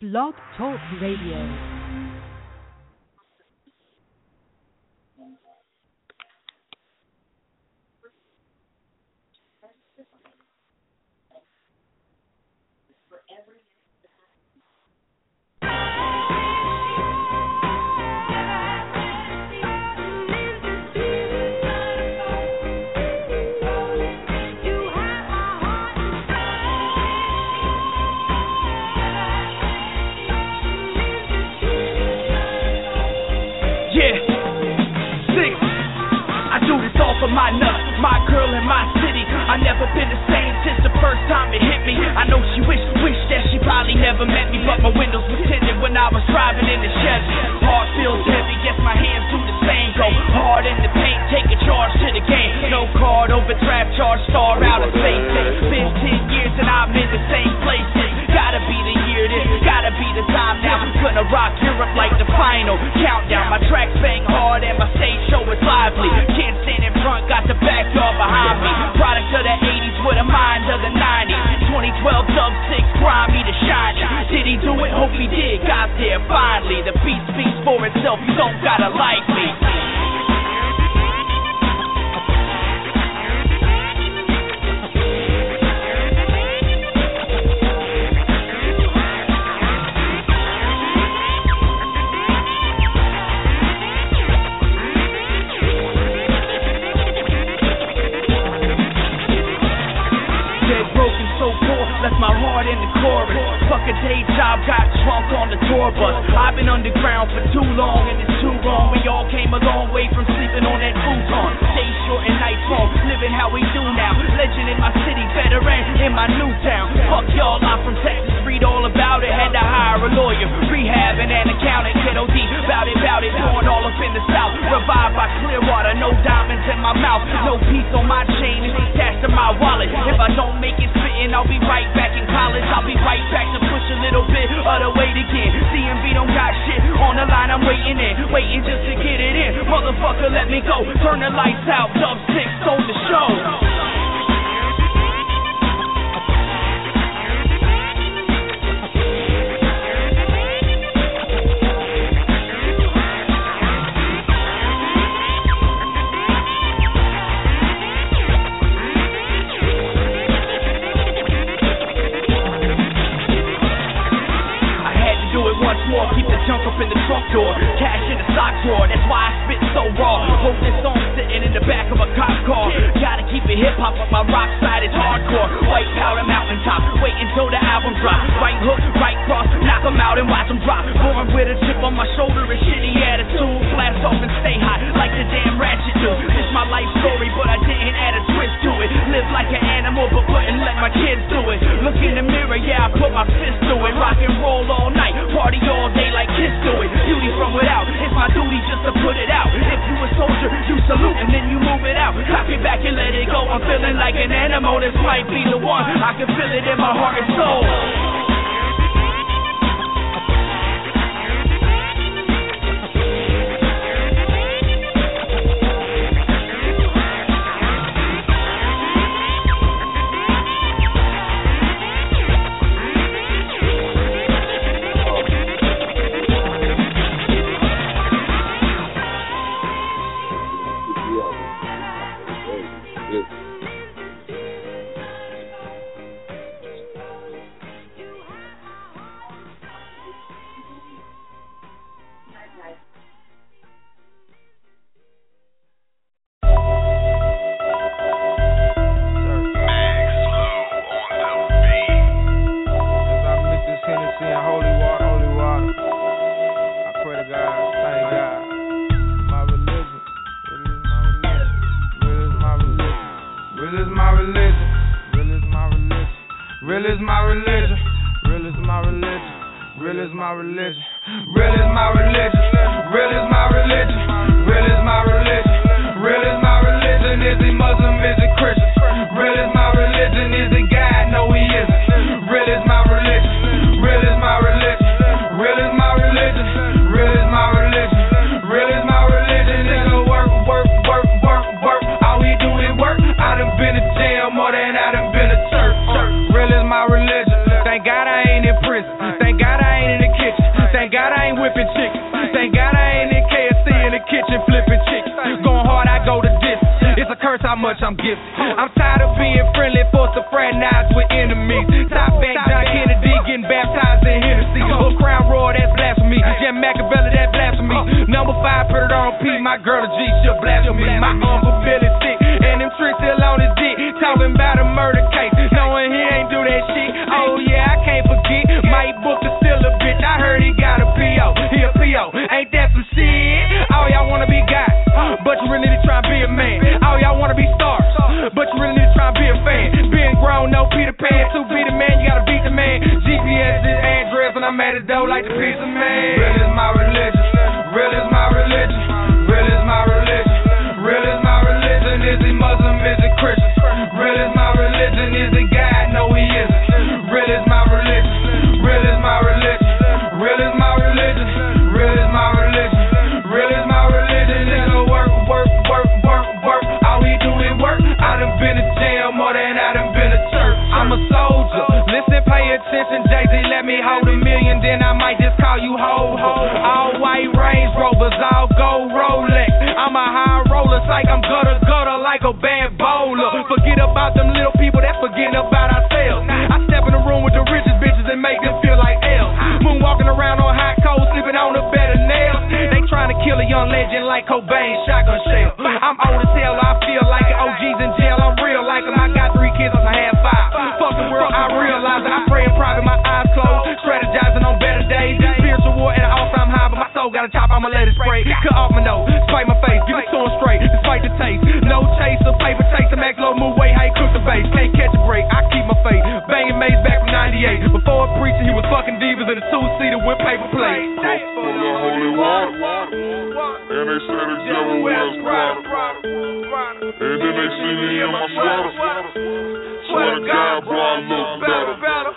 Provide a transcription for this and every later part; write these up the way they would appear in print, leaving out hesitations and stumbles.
Blog Talk Radio. For my nuts, my girl in my city. I never been the same since the first time it hit me. I know she wished that she probably never met me, but my windows were tinted when I was driving in the Chevy. Heart feels heavy, guess my hands do the same. Go hard in the paint, take a charge to the game. No card, overdraft charge, star out of space. Been 10 years and I'm in the same places. Gotta be the year, this gotta be the time now. Gonna rock Europe like the final countdown. My tracks bang hard and my stage show is lively. Can't stand in front, got the backyard behind me. Product of the 80s with a mind of the 90s. 2012 Dub 6, grimy to shiny. Did he do it? Hope he did. Got there finally. The beat speaks for itself. You don't gotta like me. Left my heart in the chorus. Fuck a day job, got drunk on the tour bus. I've been underground for too long and it's too wrong. We all came a long way from sleeping on that futon. Day short and night long, living how we do now. Legend in my city, veteran in my new town. Fuck y'all, I'm from Texas, read all about it. Had to hire a lawyer, rehab and an accountant. Get OD, bout it, born all up in the south. Revived by Clearwater, no diamonds in my mouth. No piece on my chain, it's attached to my wallet. If I don't make it fitting, I'll be right back in college. I'll be right back to push a little bit of the weight again. CMB don't got shit on the line, I'm waiting just to get it in. Motherfucker, let me go. Turn the lights out, Dub 6 stole the show. Keep the junk up in the trunk door, cash in the sock drawer. That's why I spit so raw. Wrote this song sitting in the back of a cop car. Gotta keep it hip hop, but my rock side is hardcore. White powder mountaintop, wait until the album drop. Right hook, right cross, knock 'em out and watch 'em drop. Born with a chip on my shoulder, a shitty attitude. Blast off and stay hot like the damn ratchet do. This my life story, but I didn't add a twist to it. Live like an animal, but wouldn't let my kids do it. Look in the mirror, yeah, I put my fist through it. Rock and roll all night, party all day like Kiss do it. Beauty from without, it's my duty just to put it out. If you a soldier, you salute and then you move it out. Cock it back and let it go. I'm feeling like an animal. This might be the one. I can feel it in my heart and soul. Thank God I ain't in prison. Thank God I ain't in whipping chickens. Thank God I ain't in KFC in the kitchen flipping chickens. Going hard, I go the distance. It's a curse how much I'm gifted. I'm tired of being friendly, forced to fraternize with enemies. Top back John Kennedy getting baptized in Hennessy. Little Crown Royal, that's blasphemy. Jim Machiavelli, that's blasphemy. Number 5, put it on P. My girl, the G, she'll blasphemy. My uncle Billy sick, and them tricks still on his dick. Talking about a murder case, knowing he ain't do that shit. Oh yeah, I can't forget. Mike Booker still a bitch. I heard he got a P.O. He a P.O. Ain't that some shit? All y'all wanna be guys, but you really need to try and be a man. All y'all wanna be stars, but you really need to try and be a fan. Being grown, no Peter Pan. To be the man, you gotta beat the man. GPS is address, and I'm at his door like the pizza man. Real is my religion. Real is my religion. Real is my religion. Real is my religion. Is he Muslim? Is he Christian? Real is my religion. Is he God? No, he isn't. Real is my religion. Real is my religion. Real is my religion. Real is my religion. Real is my religion. Nigga, work, work, work, work, work. All we do is work. I done been to jail more than I done been to church. I'm a soldier. Listen, pay attention, Jay-Z. Let me hold $1 million, then I might just call you ho ho. All white Range Rovers, all gold Rolex. I'm a high roller, psych. I'm gutter like a bad bowler. Forget about them little people, that's forgetting about ourselves. I step in the room with the richest bitches and make them feel like L's. Moonwalking around on hot coals, sleeping on a bed of nails. They trying to kill a young legend like Cobain, shotgun shell. I'm old as hell, I feel like it. OG's in jail, I'm real like him. I got 3 kids, I had 5. Fuck the world, I realize it. I pray in private, my eyes closed. Strategizing on better days. Spiritual war at an all-time high, but my soul got a chop, I'ma let it spray. Cut off my nose, spike my face, give it to him straight, despite the taste. No chaser, paper chase, the max low move way, how he cook the bass. Can't catch a break, I keep my faith. Banging Maze back from 98. Before a preacher, he was fucking divas in a 2-seater with paper plates. From the holy water, and they said the devil wears Prada. And then they see me in my sweater. Swear to God, boy, I look better.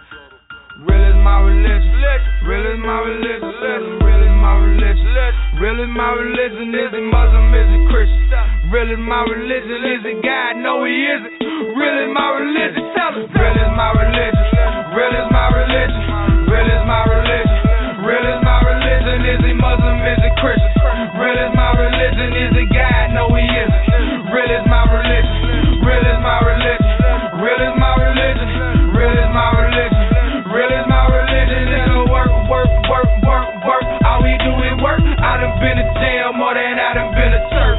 Real is my religion. Real is my religion. Real is my religion. Real is my religion. Is he Muslim? Is he Christian? Real is my religion. Is he God? No, he isn't. Real is my religion. Tell us. Real is my religion. Real is my religion. Real is my religion. Real is my religion. Is he Muslim? Is he Christian? Real is my religion. Is he God? No, he isn't. Real is my religion. Real is my religion. Real is my religion. Real is my religion. Real is my religion. Nigga, work, work, work, work, work. All we do is work. I done been to jail more than I done been to church.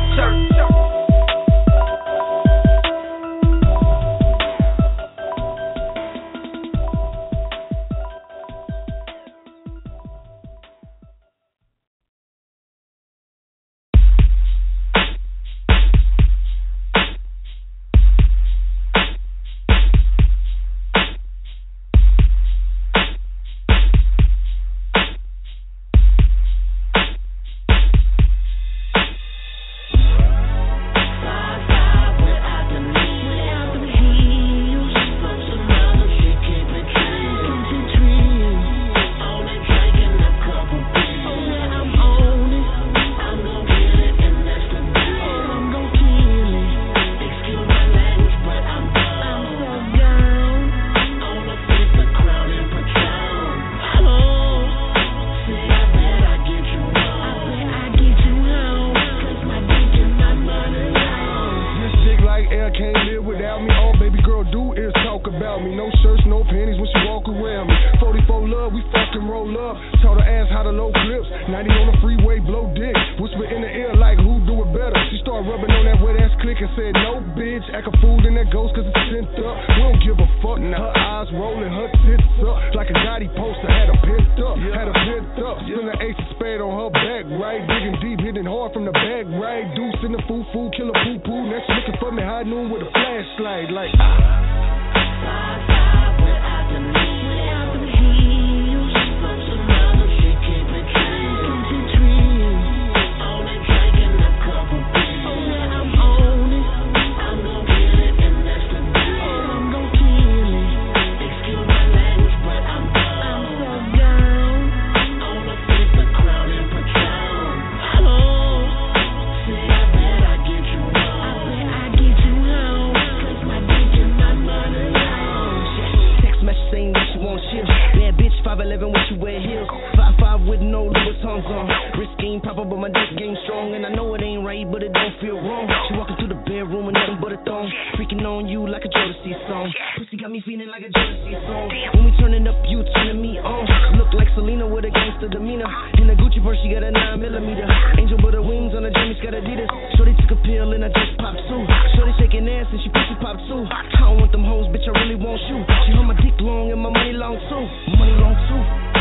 11 when she wear heels. 5'5" with no Louis Vuittons on. Wrist game proper, but my dick game strong. And I know it ain't right, but it don't feel wrong. She walking through the bedroom with nothing but a thong. Freaking on you like a Jodeci song. Pussy got me feeling like a Jodeci song. When we turning up, you turning me on. Look like Selena with a gangster demeanor. In a Gucci purse, she got a 9mm. Angel with her wings on her Jimmy's got Adidas. Shorty took a pill and I just popped too. Shorty shaking ass and she pussy popped too. I don't want them hoes, bitch, I really want you. She hold my dick long and my money long too. Money long too.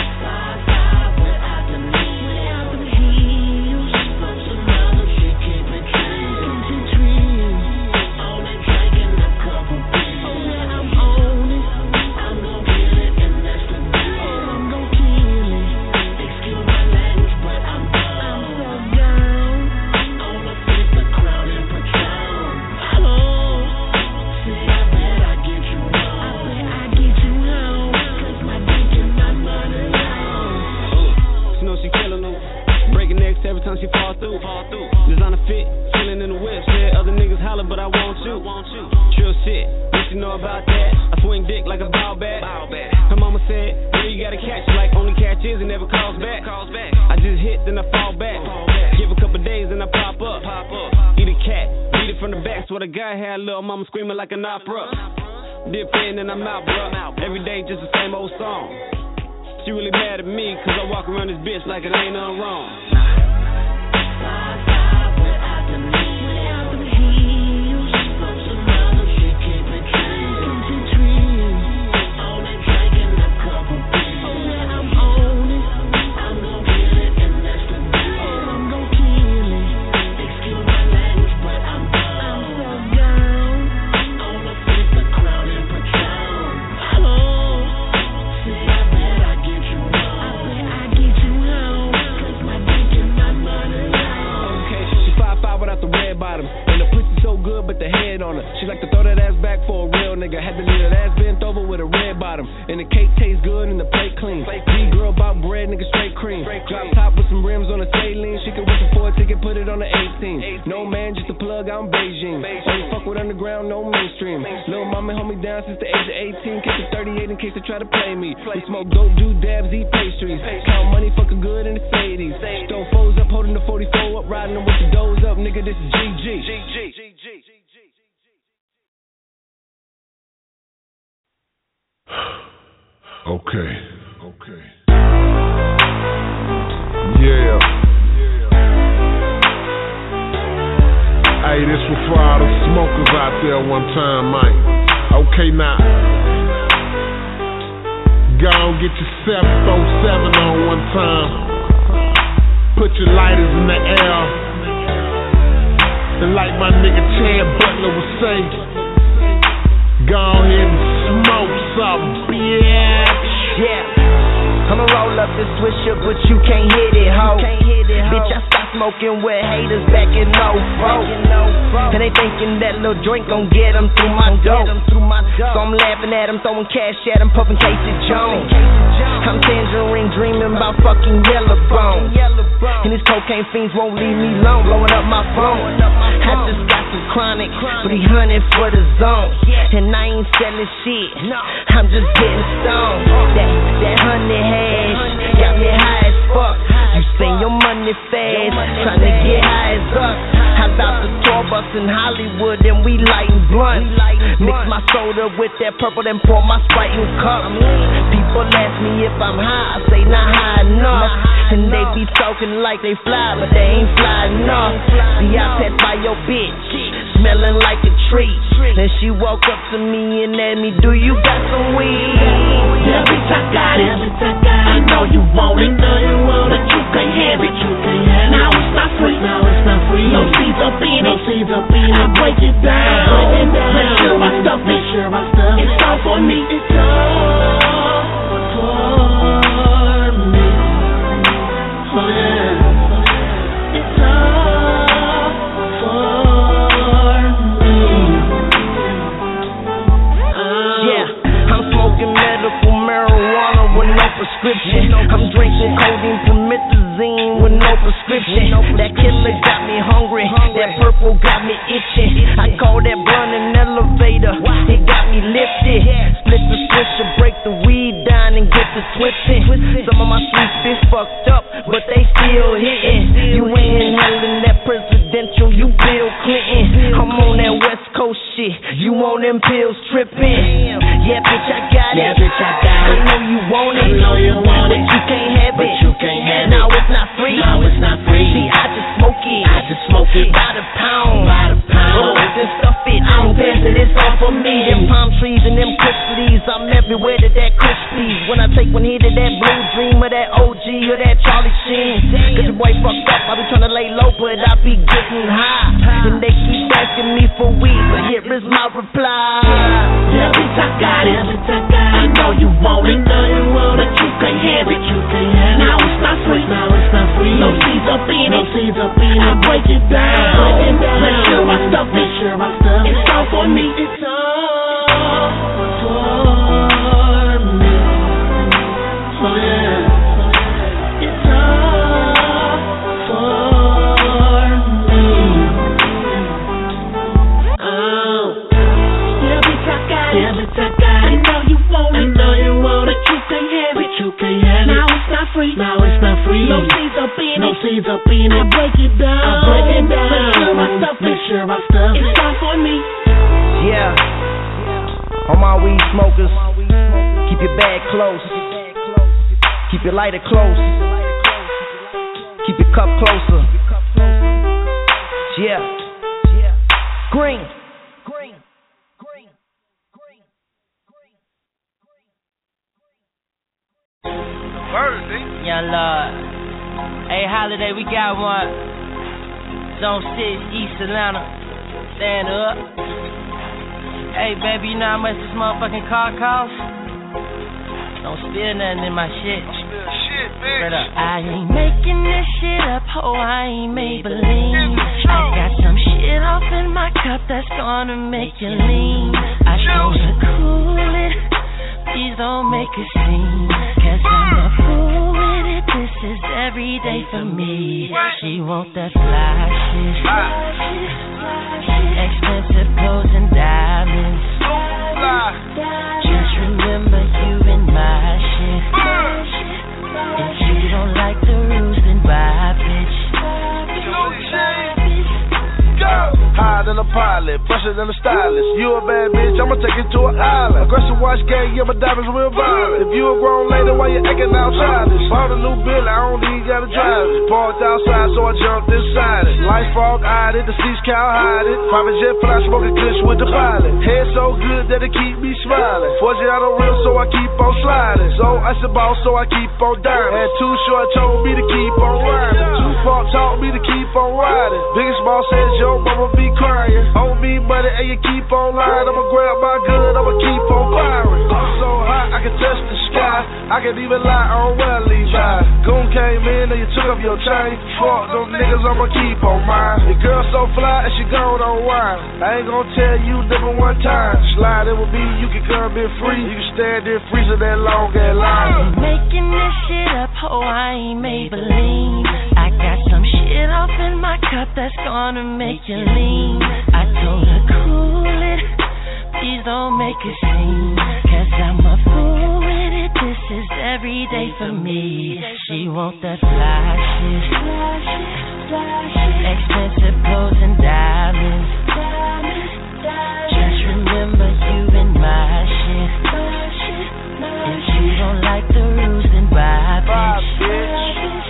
Every time she fall through. Designer fit, feeling in the whip. Said other niggas holler, but I want you. Trill shit, what you know about that? I swing dick like a ball bat. Her mama said, yeah, you gotta catch. Like only catch is and never calls back. I just hit, then I fall back. Give a couple days and I pop up. Eat a cat, beat it from the back. So the guy had little mama screaming like an opera. Dip in and I'm out, bro. Every day just the same old song. She really mad at me, cause I walk around this bitch like it ain't nothing wrong. But the head on her. She like to throw that ass back for a real nigga. Had to leave that ass bent over with a red bottom. And the cake tastes good and the plate clean. G-girl about bread, nigga straight cream. Drop top with some rims on a saline. She can whip a 4 ticket, put it on the 18. No man, just a plug out in Beijing. Only fuck with underground, no mainstream. Lil' mama hold me down since the age of 18. Kiss the 38 in case they try to play me. We smoke dope, do dabs, eat pastries. Count money, fuck a good in the Sadies. Throw foes up, holding the 44 up, riding them with the doors up. Nigga, this is GG. Okay. Yeah. Hey, this was for all the smokers out there one time, Mike. Okay, now. Go on, get your 747 on one time. Put your lighters in the air. And like my nigga Chad Butler would say, go ahead and smoke some, bitch. Yeah. I'ma roll up the swisher, but you can't hit it, ho. Bitch, I stopped smoking with haters back in 04. And they thinking that little drink gon' get them through my dope. So I'm laughing at them, throwing cash at them, puffing Casey Jones. I'm tangerine dreaming about fucking yellow bone. And these cocaine fiends won't leave me alone, blowing up my phone. I just got some chronic, 300 for the zone. And I ain't selling shit, I'm just getting stoned. That honey hash got me high as fuck. You spend your money fast, trying to get high as us. How about the tour bus in Hollywood and we lighting blunts? Mix my soda with that purple, then pour my Sprite in cups. People ask me if I'm high, I say not high enough. And they be talking like they fly, but they ain't fly enough. See, I passed by your bitch, smelling like a treat. Then she woke up to me and asked me, do you got some weed? Yeah, bitch, I got it. I know you want it, but you can't have it. Now it's not free. No seeds up in it. I break it down. Make sure my stuff is. It's all for me. It's all for me. Oh yeah. It's all for me. Yeah, I'm smoking medical marijuana with no prescription. I'm drinking codeine promethazine with no prescription. That killer got me hungry, that purple got me itching. I call that blunt an elevator, it got me lifted. Split the switcher, break the weed down and get the twisting. Some of my streets been fucked up, but they still hitting. You ain't inhaling that presidential, you Bill Clinton. I'm on that West Coast shit, you on them pills tripping. Yeah, bitch, I got it. I know you want it. But you can't have it. No, it's not free. See, I just smoke it. By the pound. Roll it and stuff it. I don't pass it, it's all for me. Them palm trees and them kush leaves, I'm everywhere to that kush please. When I take one hit of that blue dream or that OG or that Charlie Sheen. Cause your boy fucked up, I be tryna lay low, but I be getting high. And they keep asking me for weed, but here is my reply. Yeah, bitch, I got it. I know you want it, but you can't have it. Now it's not free. No seeds up in it. I break it down. Make sure I stuff it. It's all for me. It's all for me. Oh yeah. It's all for me. Oh. Yeah, bitch, I got it. I know you want it. You can't have it. Now it's not free. No seeds up in it. I break it down. Make sure I stuff it. It's all for me. Yeah. All my weed smokers, keep your bag close. Keep your lighter close. Keep your cup closer. Yeah. Green. Young Lord. Hey, Holiday, we got one. Zone 6, East Atlanta. Stand up. Hey, baby, you know how much this motherfucking car costs? Don't spill nothing in my shit. Straight up. I ain't making this shit up, ho, I ain't Maybelline. I got some shit off in my cup that's gonna make you lean. I told her cool it, please don't make a scene. Cause I'm a fool with it, this is every day for me. She want that fly shit, expensive clothes and diamonds. Just remember you in my shit. If you don't like the rules, then buy, bitch. Higher than a pilot, fresher than a stylist. You a bad bitch, I'ma take you to an island. Aggressive watch game, yeah, my diamonds real violent. If you a grown lady, why you acting out childish? Bought a new bill, I don't even gotta drive it. Parked outside, so I jumped inside it. Light fog eyed it, the seats cow hide it. Private jet fly, smoking kush with the pilot. Head so good that it keep me smiling. Forgiato real, so I keep on sliding. So I said boss, so I keep on diving. And Too Short told me to keep on riding. Tupac taught me to keep on riding. Biggest boss says yo mama be crying. On me money and you keep on lying. I'ma grab my gun, I'ma keep on firing. I'm so hot, I can touch the sky. I can even lie on well Levi. Goon came in and you took up your chain. Fuck them niggas, I'ma keep on mine. Your girl so fly and she gone on wine. I ain't gonna tell you never one time. Slide it with me, you can come in free. You can stand there freezing that long ass line. I ain't making this shit up, ho, I ain't Maybelline. I got some shit off in my cup that's gonna make you lean. I told her cool it, please don't make a scene. Cause I'm a fool with it, this is every day for me. She want that fly shit, expensive clothes and diamonds. Just remember you in my shit. If you don't like the rules, then buy, bitch.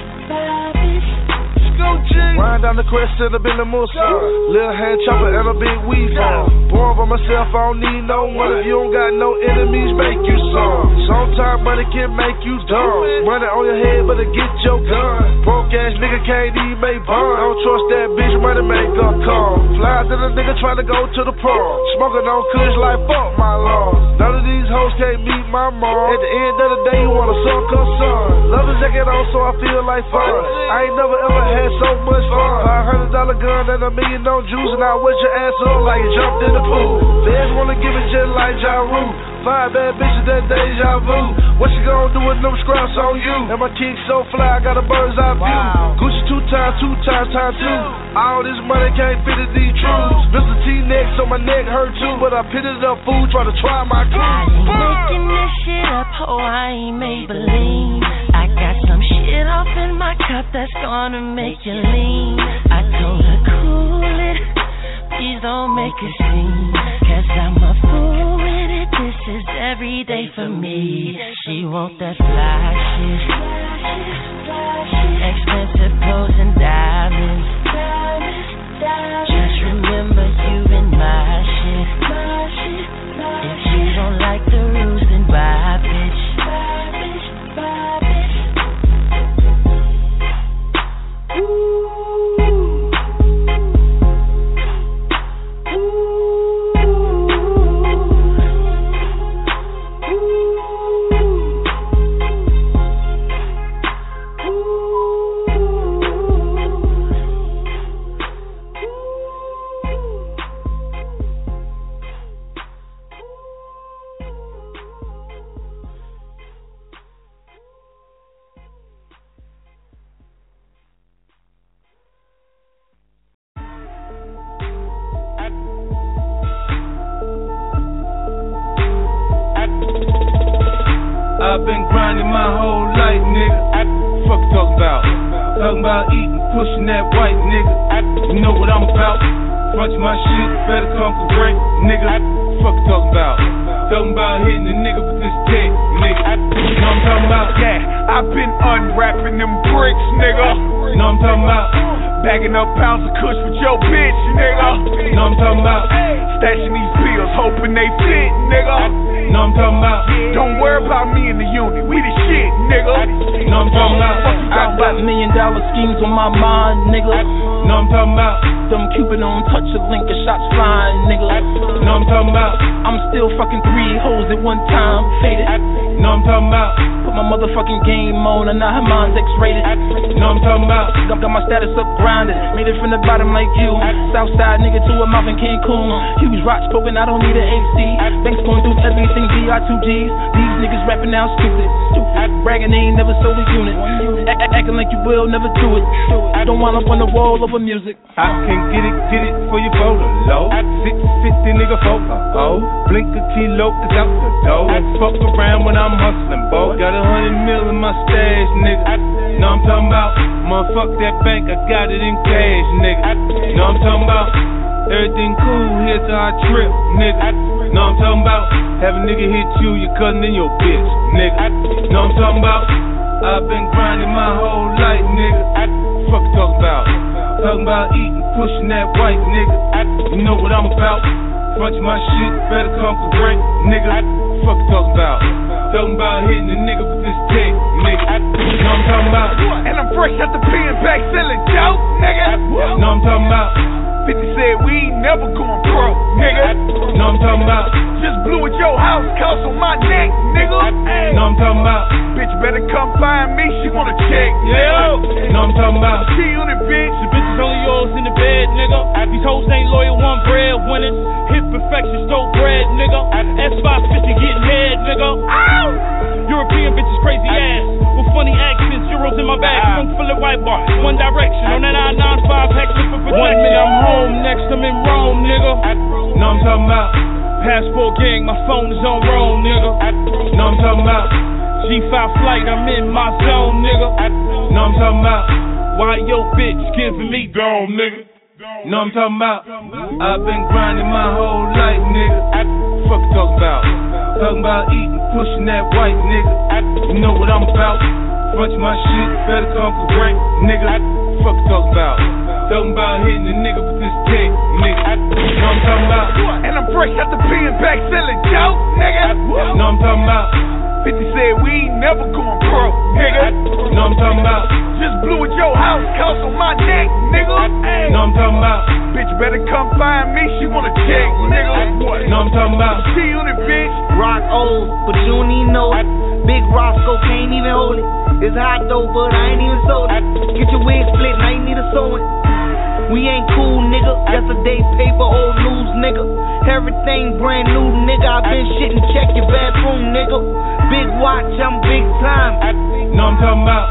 Wind down the crest and a Billy Musa. Little hand chopper and a big weed farm. Born by myself, I don't need no one. If you don't got no enemies, make you some. Sometimes money can make you dumb. Money on your head, but to get your gun. Broke ass nigga can't even make bond. I don't trust that bitch, money make her come. Fly to the nigga trying to go to the prom. Smoking on kush like fuck my lawn. None of these hoes can't meet my mom. At the end of the day, you wanna suck her son. Love the jacket on so I feel like fun. I ain't never ever had so much fun. $500 gun and $1 million on juice, and I wet your ass up like you jumped in the pool. Feds wanna give it just like Ja Rule. 5 bad bitches, that deja vu. What you gonna do with them scraps on you? And my kick so fly, I got a bird's eye view. Gucci 2 times 2. All this money can't fit in these truths. Mr. T neck, so my neck hurt too. But I pitted up food, try to try my crew. I ain't making this shit up, ho, I ain't Maybelline. I that's gonna make you lean. I told her cool it, please don't make a scene, 'cause I'm a fool with it, this is every day for me. She want that fly shit, expensive clothes and diamonds. Just remember you in my shit. If you don't like the rules, then bye, bitch. I've been grinding my whole life, nigga. Fuck you talking about? Talking about eating, pushing that white, nigga. You know what I'm about. Front my shit, better come correct, nigga. Fuck you talking about? Talking about hitting a nigga with this dick, nigga. You know what I'm talking about? Yeah, I've been unwrapping them bricks, nigga. You know what I'm talking about? Bagging up pounds of kush with your bitch, nigga. You know what I'm talking about? Stashing these pills, hoping they fit, nigga. You know what I'm talking about? Don't worry about me in the unit, we the shit, nigga. You know what I'm talking about? I got $1 million schemes on my mind, nigga. You know what I'm talking about? Them Cupid on touch a link and shots flying, nigga. You know what I'm talking about? I'm still fucking 3 hoes at one time, faded. You know what I'm talking about? Put my motherfucking game on and now her mind's X-rated. You know what I'm talking about? Got my status up grinded, made it from the bottom like you. Southside nigga to a mouth in Cancun. Huge rocks poking, I don't need an AC. Banks going through everything, BI2Gs. These niggas rapping now stupid. Bragging they ain't never sold a unit. Acting like you will, never do it. I don't wind up on the wall over music. I can get it for your photo low. 650 nigga photo. Oh, blink a kilo, cause out the door. Fuck around when I'm hustling, bo. Got 100 mil in my stash, nigga. Know what I'm talking about? Motherfuck that bank, I got it in cash, nigga. Know what I'm talking about? Everything cool here till I trip, nigga. Know what I'm talking about? Have a nigga hit you, your cousin and your bitch, nigga. Know what I'm talking about? I've been grinding my whole life, nigga. Fuck you talking about? Talking about eating, pushing that white, nigga. You know what I'm about? Front my shit, better come correct, nigga. Fuck you talking about? Talking about hitting a nigga with this dick, nigga. You know what I'm talking about? And I'm fresh out the pen back selling dope, nigga. You know what I'm talking about? 50 said we ain't never going pro, nigga. You know what I'm talking about? Just blew at your house, cost on my neck, nigga. You know what I'm talking about? Bitch better come find me, she wanna check, nigga. You know what I'm talking about? G-Unit, bitch. The bitch is only yours in the bed, nigga. These hoes ain't loyal, one bread winners. Hit perfection, stole bread, nigga. S550 getting head, nigga. Ow! European bitches crazy ass with funny accents, euros in my bag, trunk full of white bar, One Direction on that 995 hex for protection. 1 minute I'm home, next I'm in Rome, nigga. Know what I'm talking about? Passport gang, my phone is on roll, nigga. Know what I'm talking about? G5 flight, I'm in my zone, nigga. Know what I'm talking about? Why your bitch giving me dome, nigga? Know what I'm talking about? I've been grinding my whole life, nigga. Fuck you talking about? Talking about eating, pushing that white, nigga. You know what I'm about? Front my shit, better come correct, nigga. Fuck you talking about? Talking about hitting a nigga with this dick, nigga. You know what I'm talking about? And I'm fresh out the pen back selling dope, nigga. You know what I'm talking about? 50 said we ain't never going pro, nigga. You know what I'm talking about? Just blew at your house, cost on my neck, nigga. You know what I'm talking about? Bitch better come find me, she wanna check, nigga. You know what I'm talking about? G-Unit, bitch. Rock old, but you don't even know it. Big Roscoe can't even hold it. It's hot though, but I ain't even sold it. Get your wig split, now you need a sewing. We ain't cool, nigga. Yesterday's paper, old news, nigga. Everything brand new, nigga. I been shitting, check your bathroom, nigga. Big watch, I'm big time. Know what I'm talking about?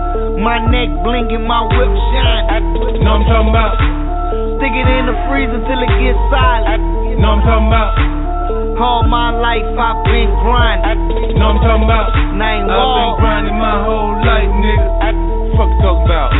My neck blinking, my whip shine. Know what I'm talking about? Stick it in the freezer till it gets silent. Know what I'm talking about? All my life I've been grinding. Know what I'm talking about? Name I've been grinding my whole life, nigga. Fuck you talking about?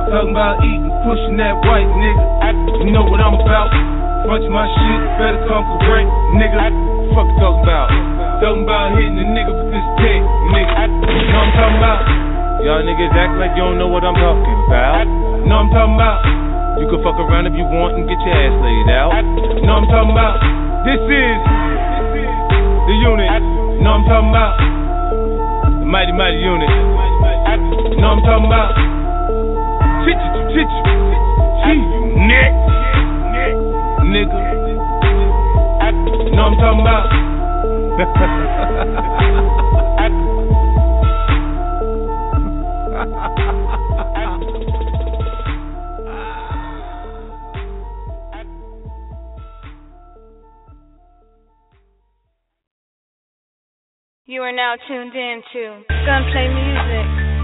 Talking about eating, pushing that white nigga. You know what I'm about. Bunch of my shit, better come correct, nigga. Fuck you talking about? Talking about hitting a nigga with this tech, nigga. You know what I'm talking about? Y'all niggas act like you don't know what I'm talking about. You know what I'm talking about? You can fuck around if you want and get your ass laid out. You know what I'm talking about? This is the unit. You know what I'm talking about? The mighty, mighty unit. You know what I'm talking about? Neck. Nigga. You know what I'm talking about? You are now tuned in to Gunplay Music.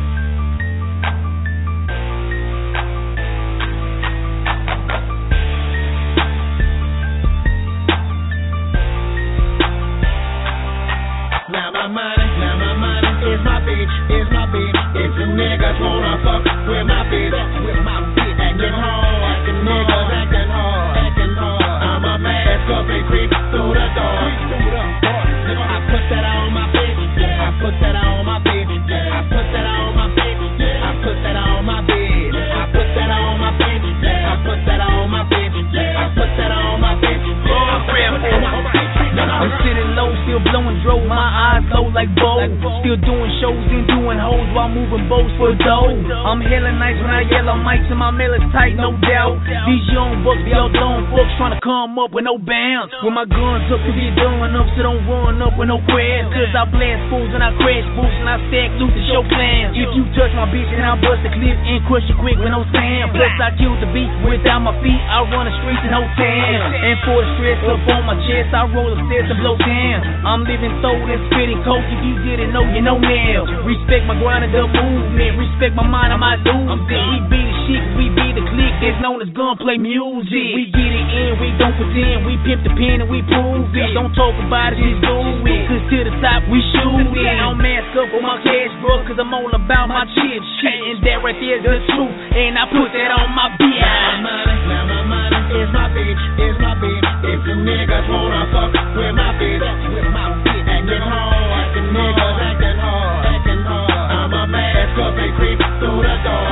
Now my money is my bitch. If you niggas wanna fuck with my bitch, acting hard, acting hard. I'm a mask up and creep through the door. I put that on my bitch, I put that on my bitch, I put that on my bitch, I put that on my bitch, I put that on my bitch, I put that on my bitch, I put that on my bitch. I'm sitting low, still blowing dro, my eyes low like bow. Still doing shows and doing hoes while moving bows for dough. I'm hella nice when I yell on mics and my mail is tight, no doubt. These young bucks be out throwing fucks trying to come up with no bounds. With my guns up to be done up, so don't run up with no quest. Cause I blast fools and I crash boots and I stack loot to show plans. If you touch my bitch, then I bust the clip and crush you quick with no sand. Plus I killed the beat without my feet, I run the streets in no tan. And for the stress up on my chest, I roll upstairs and blow down. I'm living through and spitting coke. If you didn't know, you know now. Respect my grind and the movement. Respect my mind, I might lose it. We be the shit, we be the clique that's known as Gunplay Music. We get it in, we don't pretend. We pimp the pen and we prove it. Don't talk about it, just do it. Cause to the top, we shoot it. I'm masked up with my cash, bro, cause I'm all about my chip shit. And that right there is the truth. And I put that on my bitch. Now my money is my bitch. If you niggas wanna fuck with my bitch, acting hard, acting hard. I'm a mask up and creep through the door.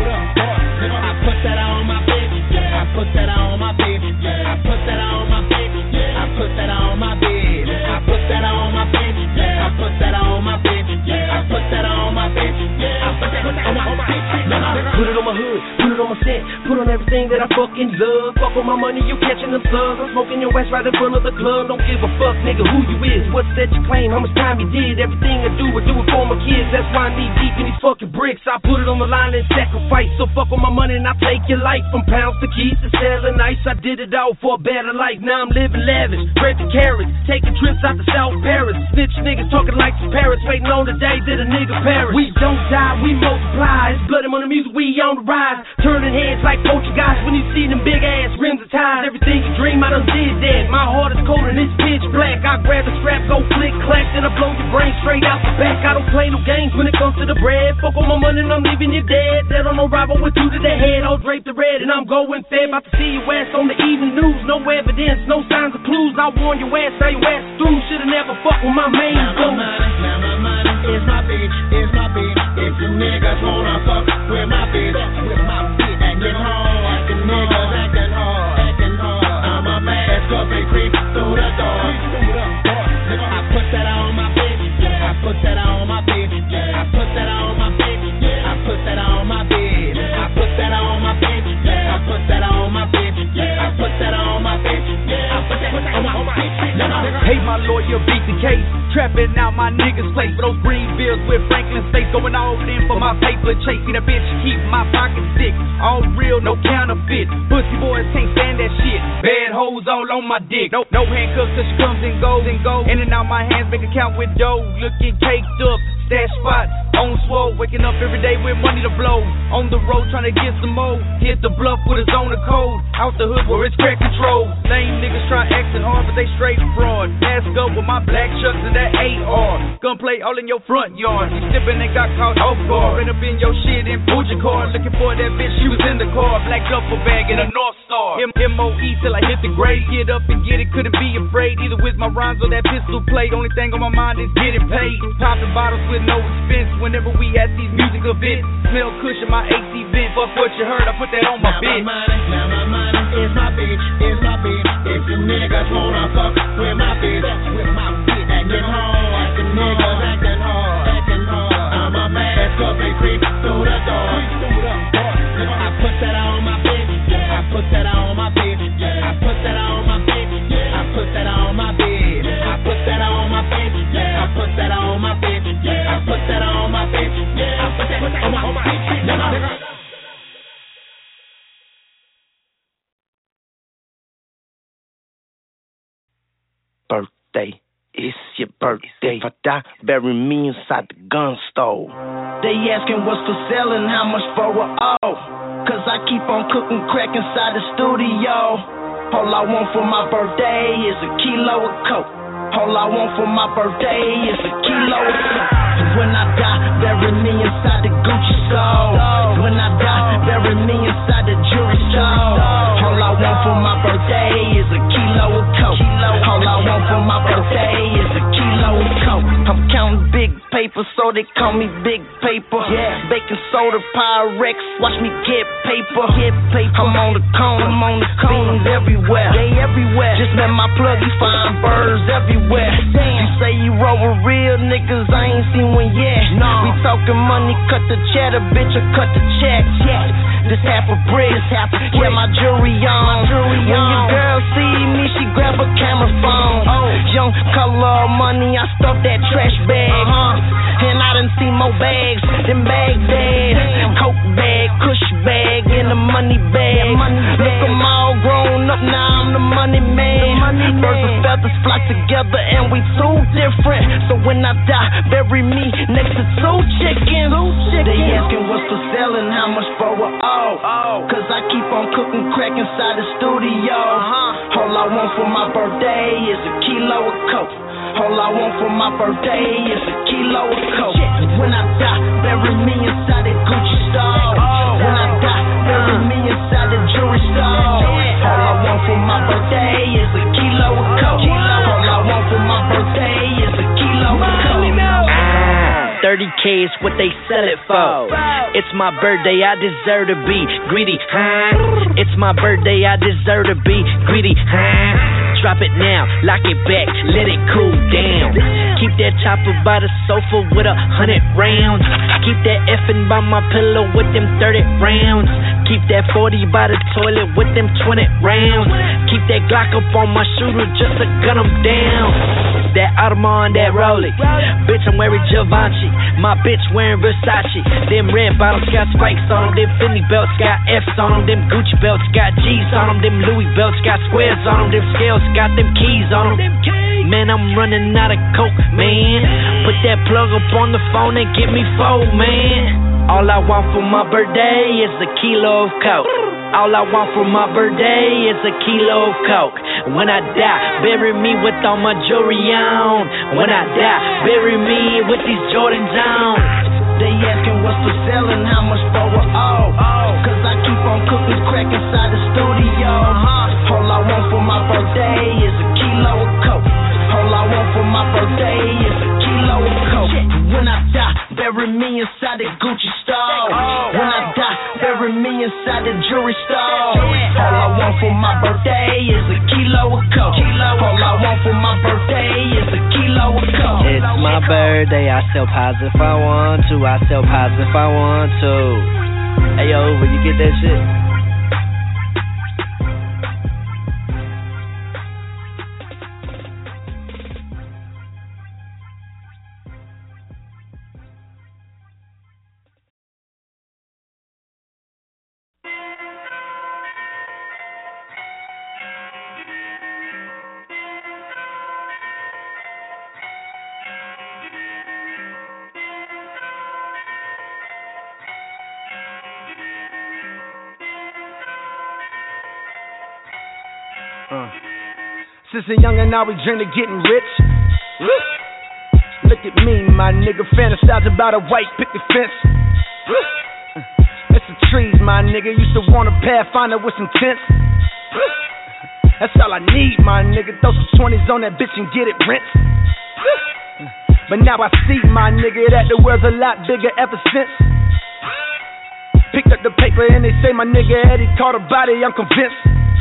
I put that on my bitch, I put that on my bitch, I put that on my bitch, I put that on my bitch, I put that on my bitch, I put that on my bitch, I put that on my bitch, I put that on my bitch. Put it on my hood, put it on my set, put on everything that I fucking love. Fuck on my money, you catching them slugs. I'm smoking your ass right in front of the club. Don't give a fuck, nigga, who you is. What's that you claim? How much time you did? Everything I do it for my kids. That's why I need deep in these fucking bricks. I put it on the line and sacrifice. So fuck on my money and I take your life. From pounds to keys to selling ice. I did it all for a better life. Now I'm living lavish, breaking carrots, taking trips out to South Paris. Snitch niggas talking like some parrots, waiting on the day that a nigga perish. We don't die, we multiply. It's blood on the music, we on the rise. Turning heads like poltergeists when you see them big ass rims and ties. Everything you dream, I done did that. My heart is cold and it's pitch black. I grab the strap, go click, clack, then I blow your brain straight out the back. I don't play no games when it comes to the bread. Fuck on my money and I'm leaving you dead. Dead on no rival with you to the head. All draped the red and I'm going fed. About to see your ass on the evening news. No evidence, no signs of clues. I warn your ass, now your ass through. Should've never fucked with my main goal. Now my money is my bitch. If you niggas wanna fuck with my bitch, acting hard, acting hard. I'm a mask up and creep through the door. I put that on my bitch, I put that on my bitch, I put that on my bitch, I put that on my bitch, I put that on my bitch, I put that on my bitch, I put that on my bitch, I put that on my bitch. Hey, my lawyer beat the case, trapping out my niggas' place for those green bills with Franklin's face, going all in for my paper, chasing a bitch, keep my pockets thick, all real, no counterfeit. Pussy boys can't stand that shit. Bad hoes all on my dick. No handcuffs till she comes and goes. In and out my hands, bank account with dough, looking caked up. Stash spot on swole, waking up every day with money to blow. On the road trying to get some more. Hit the bluff with a zone of code. Out the hood where it's crack control. Lame niggas try acting hard, but they straight fraud. Mask up with my black chucks and that AR. Gunplay all in your front yard. You slipping and got caught off guard. Ran up in your shit and pulled your car. looking for that bitch, she was in the car. Black duffel bag and a North Star. MOE till I hit the grave. Get up and get it, couldn't be afraid. Either with my rhymes or that pistol play. Only thing on my mind is getting paid. Popping bottles with no expense whenever we at these music events. Smell cushion my AC vent. Fuck what you heard, I put that on my bitch. Now my money is my bitch, is my bitch. If you niggas wanna fuck with my bitch, acting hard, acting niggas acting hard, acting hard. I'm a bad cause they creep through the door. I put that on my bitch, I put that on my bitch, I put that on my bitch, I put that on my bitch, I put that on my bitch, I put that on my bitch, I put that on my bitch, I put that on my bitch. Birthday, it's your birthday. If I die, bury me inside the gun store. They asking what's for sale and how much for a oh. Cause I keep on cooking crack inside the studio. All I want for my birthday is a kilo of coke. All I want for my birthday is a kilo of coke. When I die, bury me inside the Gucci store. When I die, bury me inside the jewelry store. All I want for my birthday is a kilo of coke. All I want for my birthday is a kilo of coke. I'm counting big paper, so they call me Big Paper. Yeah. Baking soda, Pyrex, watch me get paper. I'm on the corner, beans everywhere. They everywhere. Just met my plug, you find birds everywhere. Damn. You say you roll with real niggas, I ain't seen one yet. No. We talking money, cut the cheddar, bitch, or cut the check. This half a brick, yeah, my jewelry on. When your girl see me, she grab a camera phone. Young color money, I stuff that trash bag. And I done see more bags than Baghdad. Coke bag, Kush bag, and a money bag. Look, I'm all grown up, now I'm the money man. Birds and feathers flock together and we too different. So when I die, bury me next to two chickens. They asking what's for sale and how much for a oh. Cause I keep on cooking crack inside the studio. All I want for my birthday is a kilo of coke. All I want for my birthday is a kilo of coke. When I die, bury me inside the Gucci store. When I die, bury me inside the jewelry store. All I want for my birthday is a kilo of coke. All I want for my birthday is a kilo of coke. 30K is what they sell it for. It's my birthday, I deserve to be greedy. It's my birthday, I deserve to be greedy. Drop it now, lock it back, let it cool down. Keep that chopper by the sofa with 100 rounds. Keep that effing by my pillow with them 30 rounds. Keep that 40 by the toilet with them 20 rounds. Keep that Glock up on my shooter just to gun them down. That Audemars, that Rolex. Bitch, I'm wearing Givenchy. My bitch wearing Versace. Them red bottles got spikes on them. Them Fendi belts got F's on them. Them Gucci belts got G's on them. Them Louis belts got squares on them. Them scales got them keys on them. Man, I'm running out of coke, man. Put that plug up on the phone and get me 4, man. All I want for my birthday is a kilo of coke. All I want for my birthday is a kilo of coke. When I die, bury me with all my jewelry on. When I die, bury me with these Jordans on. They asking what's for sale and how much for a oh. Cause I keep on cooking crack inside the studio. All I want for my birthday is a kilo of coke. All I want for my birthday is a kilo of coke. When I die, bury me inside the Gucci store. When I die, bury me inside the jewelry store. All I want for my birthday is a kilo of coke. All I want for my birthday is a kilo of coke. It's my birthday, I sell pies if I want to. I sell pies if I want to. Hey yo, will you get that shit? Since a youngin' now we dream of getting rich. Look at me, my nigga, fantasize about a white picket fence. It's a trees, my nigga. Used to want a Pathfinder with some tents. That's all I need, my nigga. Throw some 20s on that bitch and get it rinsed. But now I see, my nigga, that the world's a lot bigger ever since. Picked up the paper and they say my nigga Eddie caught a body, I'm convinced.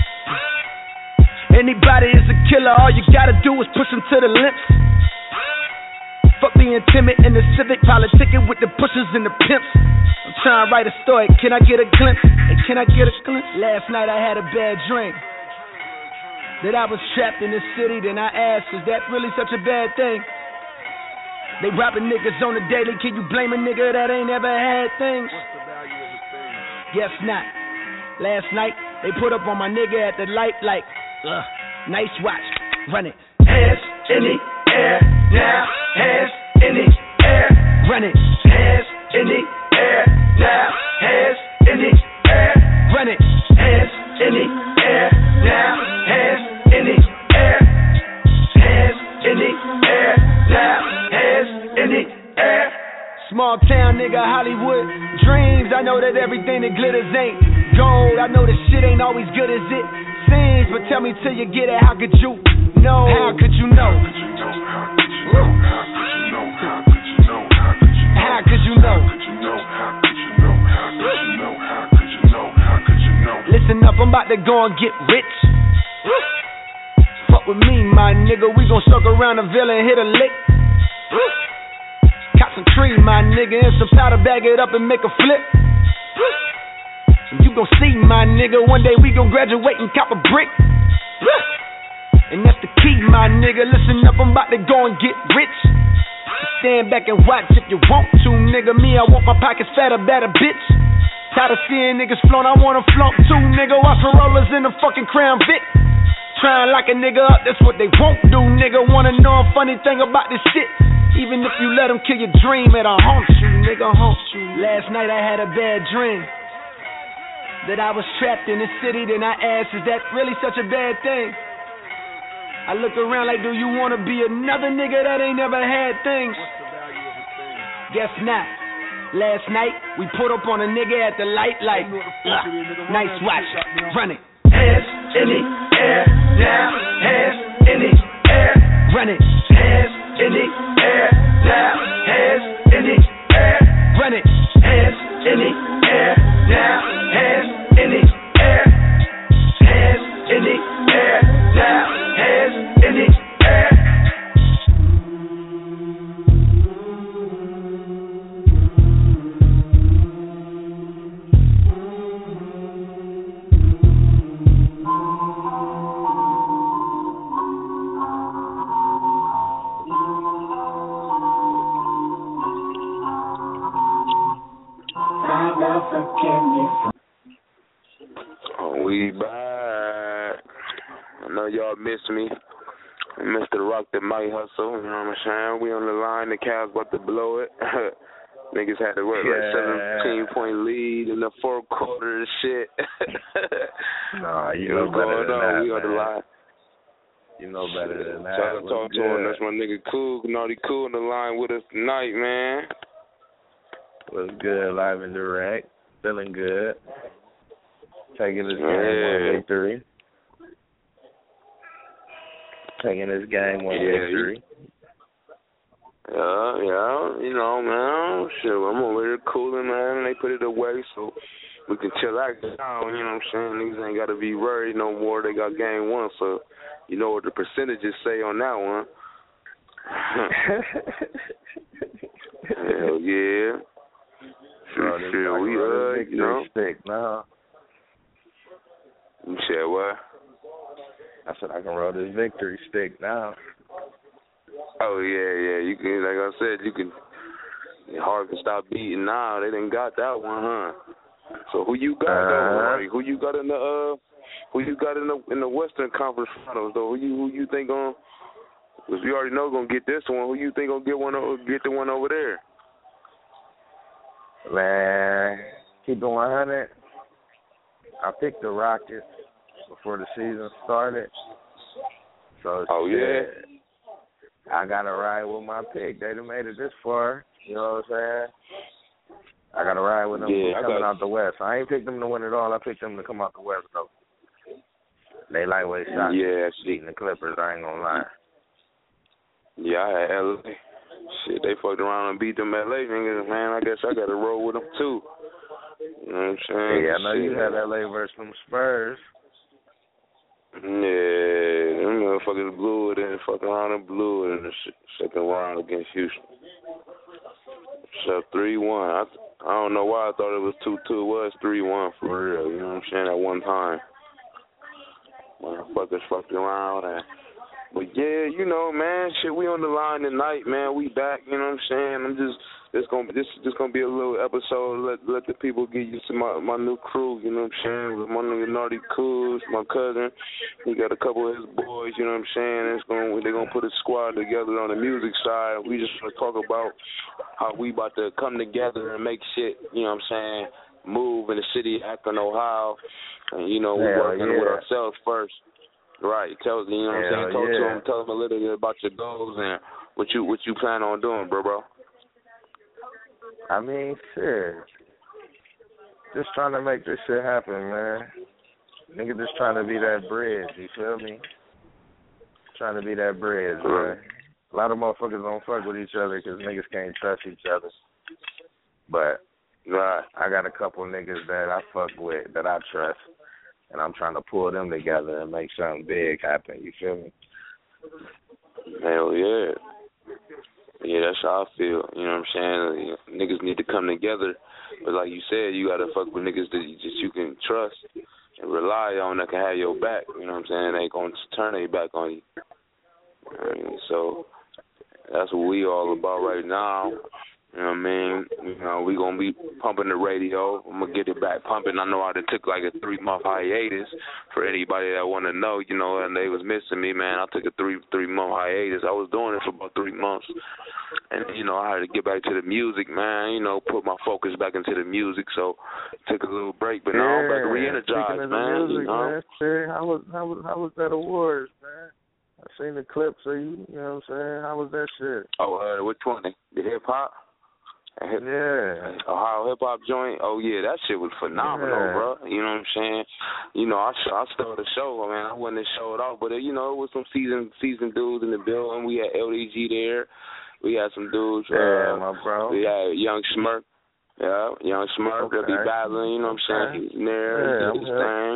Anybody is a killer, all you gotta do is push him to the limits. Fuck being timid in the civic, politicking with the pushers and the pimps. I'm trying to write a story, can I get a glimpse? Hey, can I get a glimpse? Last night I had a bad dream that I was trapped in the city, then I asked, is that really such a bad thing? They robbing niggas on the daily, can you blame a nigga that ain't ever had things? What's the value of a thing? Guess not. Last night, they put up on my nigga at the light like, nice watch, run it. Hands in the air now, hands in the air, run it. Hands in the air now, hands in the air, run it. Hands in the air now, hands in the air, hands in the air now, hands in the air. Small town nigga, Hollywood dreams. I know that everything that glitters ain't gold. I know that shit ain't always good as it seems, but tell me till you get it, how could you know? How could you know? How could you know? Listen up, I'm about to go and get rich. Fuck with me, my nigga, we gon' circle around the villa and hit a lick. Cop some tree, my nigga, and some powder, bag it up and make a flip. You gon' see, my nigga, one day we gon' graduate and cop a brick. And that's the key, my nigga, listen up, I'm about to go and get rich. Stand back and watch if you want to, nigga. Me, I want my pockets fatter, better, bitch. Tired of seeing niggas flown, I wanna flunk too, nigga. Watch some rollers in the fucking Crown Vic. Tryin' lock a nigga up, that's what they won't do, nigga. Wanna know a funny thing about this shit? Even if you let them kill your dream, it'll haunt you, nigga, haunt you. Last night I had a bad dream that I was trapped in the city, then I asked, is that really such a bad thing? I look around like, do you wanna be another nigga that ain't never had things? What's the value of a thing? Guess not. Last night, we put up on a nigga at the light like, nice watch, run it. Hands in the air now, hands in the air, run it. Hands in the air now, hands in the air, run it. Hands in the air now, hands in the air, hands in the air now, hands in the air. We back. I know y'all missed me. Mr. Rock that might hustle, you know what I'm saying? We on the line, the Cavs about to blow it. Niggas had to work like 17-point lead in the fourth quarter and shit. Nah, you know better than that, we on the line. You know better than that. Try to talk to him. That's my nigga Cool, Naughty Cool on the line with us tonight, man. Was good, live and direct. Feeling good. Taking this game one victory. Taking this game one victory. Yeah, you know, man. Shit, I'm over here cooling, man. They put it away so we can chill out now, you know what I'm saying? Niggas ain't got to be worried no more. They got game one, so you know what the percentages say on that one. Hell yeah. Shit, we you know. Stick now. You said what? I said I can roll this victory stick now. Oh yeah, you can. Like I said, you can. Your heart can stop beating now. They done got that one, huh? So who you got though? Like, who you got in the in the Western Conference Finals though? Who you think gonna? Because we already know gonna get this one. Who you think gonna get the one over there? Man, keep it 100. I picked the Rockets before the season started. So I gotta ride with my pick. They done made it this far. You know what I'm saying? I got to ride with them coming out the West. I ain't picked them to win it all. I picked them to come out the West, though. They lightweight shots. Yeah, beating the Clippers, I ain't going to lie. Yeah, I had LA. Shit, they fucked around and beat them LA niggas, man. I guess I got to roll with them, too. You know what I'm saying? Yeah, I know you had LA versus them Spurs. Yeah, them motherfuckers blew it and fuck around and blew it in the second round against Houston. So 3-1. I don't know why I thought it was 2-2. It was 3-1 for real. You know what I'm saying? At one time, motherfuckers fucked around. But yeah, you know, man, shit, we on the line tonight, man. We back. You know what I'm saying? This is gonna be a little episode. Let the people get used to my new crew. You know what I'm saying? With my nigga Naughty Coos, my cousin. He got a couple of his boys. You know what I'm saying? They're gonna put a squad together on the music side. We just want to talk about how we about to come together and make shit. You know what I'm saying? Move in the city of Akron, Ohio. And you know we working with ourselves first. Right. Tell you know what I'm saying? Talk to them. Tell them a little bit about your goals and what you plan on doing, bro. I mean, shit. Just trying to make this shit happen, man. Nigga just trying to be that bridge, you feel me? Trying to be that bridge, man. A lot of motherfuckers don't fuck with each other because niggas can't trust each other. But I got a couple niggas that I fuck with, that I trust, and I'm trying to pull them together and make something big happen, you feel me? Hell yeah. Yeah, that's how I feel. You know what I'm saying? Niggas need to come together. But like you said, you got to fuck with niggas that you can trust and rely on that can have your back. You know what I'm saying? They ain't going to turn their back on you. So that's what we all about right now. You know what I mean? You know, we going to be pumping the radio. I'm going to get it back pumping. I know I took like a 3-month hiatus for anybody that want to know, you know, and they was missing me, man. I took a 3-month hiatus. I was doing it for about 3 months. And, you know, I had to get back to the music, man, you know, put my focus back into the music. So took a little break, but now I'm back re-energized, man. Music, you know? Man. How was that awards, man? I seen the clips of you know what I'm saying? How was that shit? Oh, which one? The hip-hop? Yeah. Ohio hip hop joint. Oh yeah, that shit was phenomenal, bro. You know what I'm saying? You know, I started the show. I mean, I wasn't showed off, but you know, it was some seasoned dudes in the building. We had LDG there. We had some dudes. My bro. We had Young Smurf. Yeah, Young Smurf. They'll be battling. You know what I'm saying? He's there. He did his thing.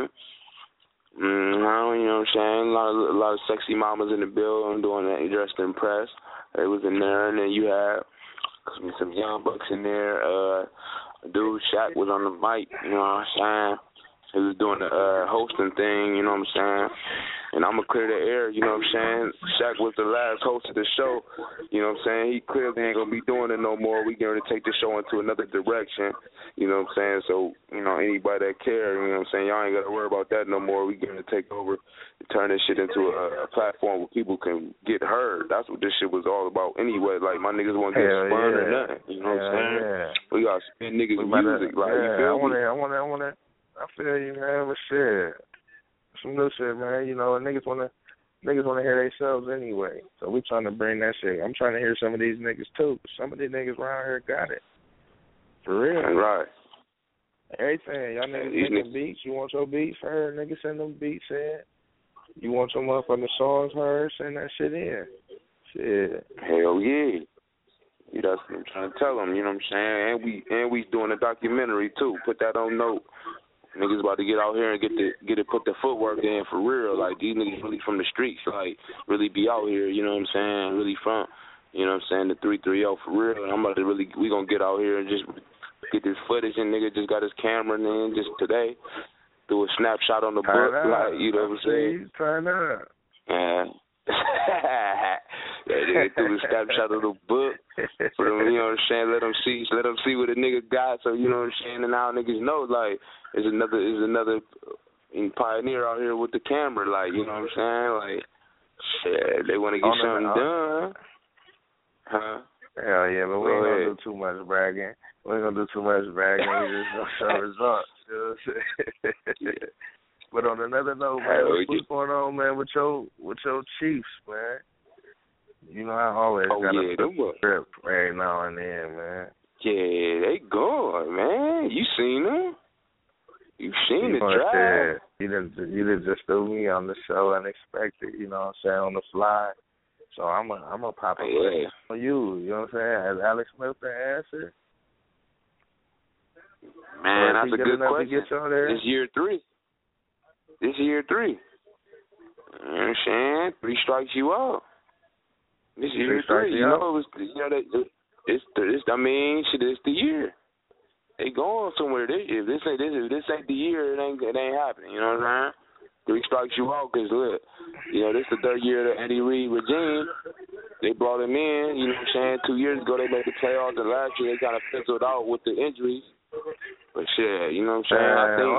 You know what I'm saying? A lot of sexy mamas in the building doing that, dressed to impress. They was in there, and then you had some young bucks in there. Dude, Shaq was on the mic, you know what I'm saying? He was doing the hosting thing, you know what I'm saying? And I'm going to clear the air, you know what I'm saying? Shaq was the last host of the show, you know what I'm saying? He clearly ain't going to be doing it no more. We're going to take the show into another direction, you know what I'm saying? So, you know, anybody that care, you know what I'm saying? Y'all ain't got to worry about that no more. We're going to take over and turn this shit into a platform where people can get heard. That's what this shit was all about anyway. Like, my niggas won't get spun or nothing, you know what I'm saying? Yeah. We got to spin niggas music, like, you feel me? I feel you, man, but shit. Some new shit, man. You know, niggas wanna hear themselves anyway. So we trying to bring that shit. I'm trying to hear some of these niggas too. Some of these niggas around here got it. For real. Right. Everything. Y'all niggas making beats. You want your beats heard? Niggas send them beats in. You want your motherfucking songs heard? Send that shit in. Shit. Hell yeah. That's what I'm trying to tell them, you know what I'm saying? And we doing a documentary too. Put that on note. Niggas about to get out here and put the footwork in for real. Like, these niggas really from the streets, like, really be out here, you know what I'm saying? Really from, you know what I'm saying, the 330 for real. And I'm about to we gonna get out here and just get this footage, and nigga just got his camera and then just today do a snapshot on the book, like, you know what I'm saying? Turn up. Yeah. They threw the snapshot of the book for them, you know what I'm saying? Let them see what a nigga got. So you know what I'm saying. And now niggas know, like, there's another pioneer out here with the camera, like, you know what I'm saying? Like, shit, they want to get something done, huh? Hell yeah, but we ain't gonna do too much bragging. We just gonna show results. You know what I'm saying? But on another note, man, what's going on, man, with your Chiefs, man? You know, I always got a script every now and then, man. Yeah, they going, man. You seen them? You seen the drive? You done just threw me on the show unexpected. You know what I'm saying, on the fly. So I'm a pop up on you. You know what I'm saying? Has Alex Smith the answer? Man, that's a good question. This year 3. You know what I'm saying? 3 strikes you out. This year 3. You know it's the year. They going somewhere. If this ain't the year, it ain't happening. You know what I'm saying? 3 strikes you out, because look, this the 3rd year of the Eddie Reed regime. They brought him in, you know what I'm saying? 2 years ago they made the playoffs, and last year they kind of fizzled out with the injuries. But shit, you know what I'm saying? I think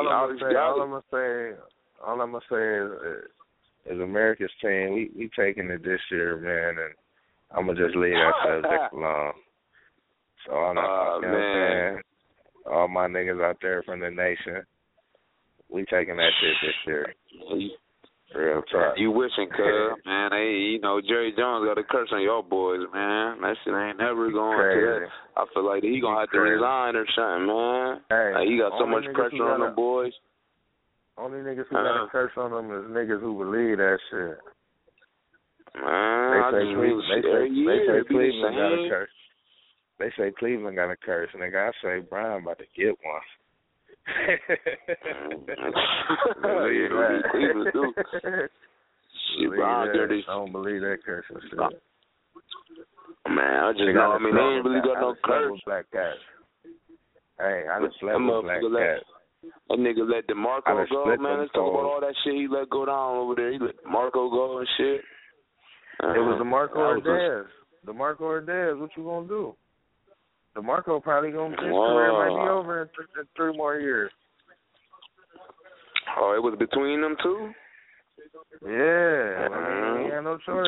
all I'm gonna say is America's team. We taking it this year, man, and I'm gonna just leave that subject alone. So I'm not, you know what I'm saying? All my niggas out there from the nation, we taking that shit this year. Real talk. You wishing, cuz, man. Hey, Jerry Jones got a curse on your boys, man. That shit ain't never going to that. I feel like he going to have to resign or something, man. Hey, he got so much pressure on them boys. Only niggas who got a curse on them is niggas who believe that shit. Man, they say Cleveland got a curse. They say Cleveland got a curse, nigga. I say Brian about to get one. Cleveland do. I don't believe that curse and shit. Man, I just know. I mean, they ain't really got no curse. Black cats. Hey, I just slept with black cats. That nigga let DeMarco go, man. Let's talk about all that shit he let go down over there. He let DeMarco go and shit. It was DeMarco or Dez. DeMarco or Dez, what you gonna do? DeMarco probably gonna his career might be over in 3 more years. Oh, it was between them two? Yeah. He had no choice.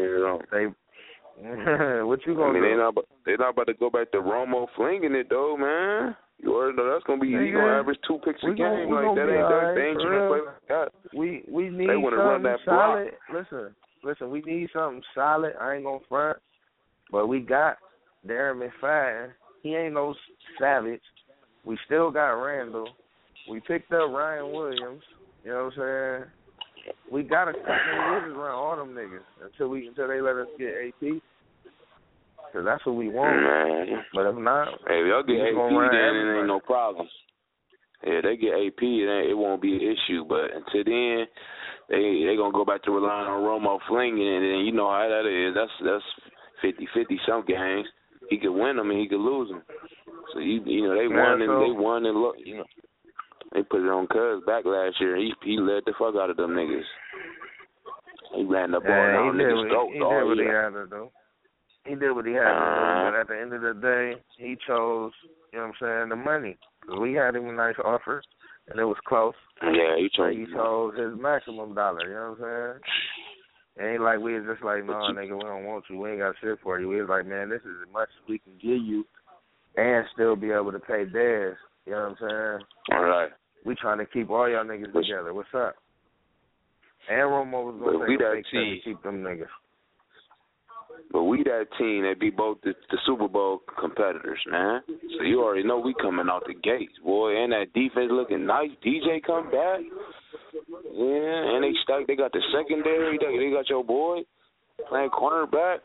What you gonna do? They not about to go back to Romo flinging it though, man. You already know that's gonna be he gonna average 2 picks a game like that. Ain't that dangerous play like that? We need something solid. Listen, we need something solid. I ain't gonna front, but we got Darren McFadden. He ain't no savage. We still got Randall. We picked up Ryan Williams. You know what I'm saying? We gotta cut niggas around all them niggas until they let us get AP. Cause that's what we want. But if not, hey, if y'all get AP, then it ain't no problem. Yeah, they get AP, it won't be an issue. But until then, they gonna go back to relying on Romo flinging, and then you know how that is. That's 50-50 some games. He could win them and he could lose them. So they won and look, they put it on Cuz back last year. He led the fuck out of them niggas. He ran the ball down niggas' throat. He did what he had to do. He did what he had to do, but at the end of the day, he chose, you know what I'm saying, the money. Cause we had him a nice offer, and it was close. Yeah, he chose his maximum dollar, you know what I'm saying? It ain't like we was just like, no, nigga, we don't want you. We ain't got shit for you. We was like, man, this is as much as we can give you and still be able to pay Dez. You know what I'm saying? All right. We trying to keep all y'all niggas together. What's up? And Romo was going to take a big step to keep them niggas. But we that team that be both the Super Bowl competitors, man. So you already know we coming out the gates, boy. And that defense looking nice. DJ come back. Yeah, and they got the secondary. They got your boy playing cornerback.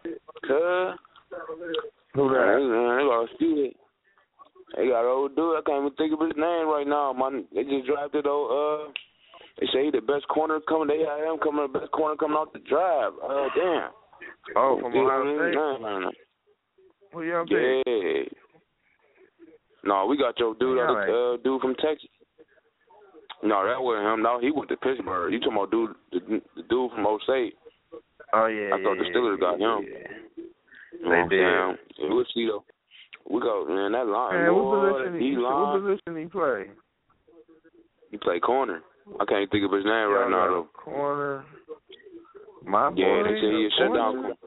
Who that? They got a few. They got an old dude. I can't even think of his name right now. They just drafted old. They say he the best corner coming. They had him coming the best corner coming out the drive. Oh damn. Oh, from Ohio State. Who y'all pick? Yeah. No, we got your dude, dude from Texas. No, that wasn't him. No, he went to Pittsburgh. You talking about the dude from Osage? Oh yeah. I thought the Steelers got him. They did. We'll see though. We go, man. That line, man, what position he play? He play corner. I can't think of his name right now though. Corner. My boy. Yeah, they say he a shutdown corner.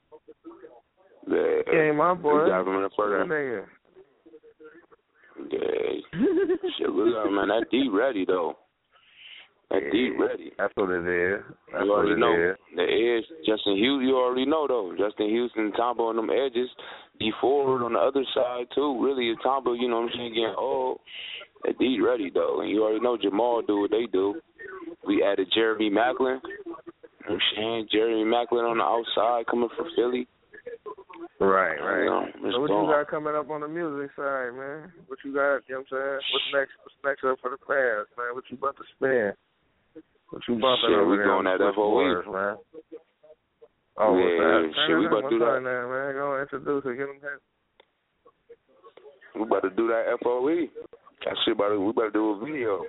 Yeah, my boy. We got him in the first. Nigga. Yeah. Shit, look out, man. That D ready though. Deep ready. That's what it is. That's you already what it know. is. The edge, Justin Houston, you already know, though. Justin Houston, Tombo on them edges. D4 on the other side, too. Really, it's Tombo, you know what I'm saying, getting old. They deep ready, though. And you already know Jamal do what they do. We added Jeremy Macklin. You know what I'm saying? Jeremy Macklin on the outside coming from Philly. Right. You know, so what you got coming up on the music side, man? What you got, you know what I'm saying? What's next up for the fans, man? What you about to spend? What you bumping over we there? Going that FOE, man. Oh, yeah, what's that? Shit, we about to do that. There, man. Go introduce it. Get them that. We about to do that FOE. That shit we about to do a video.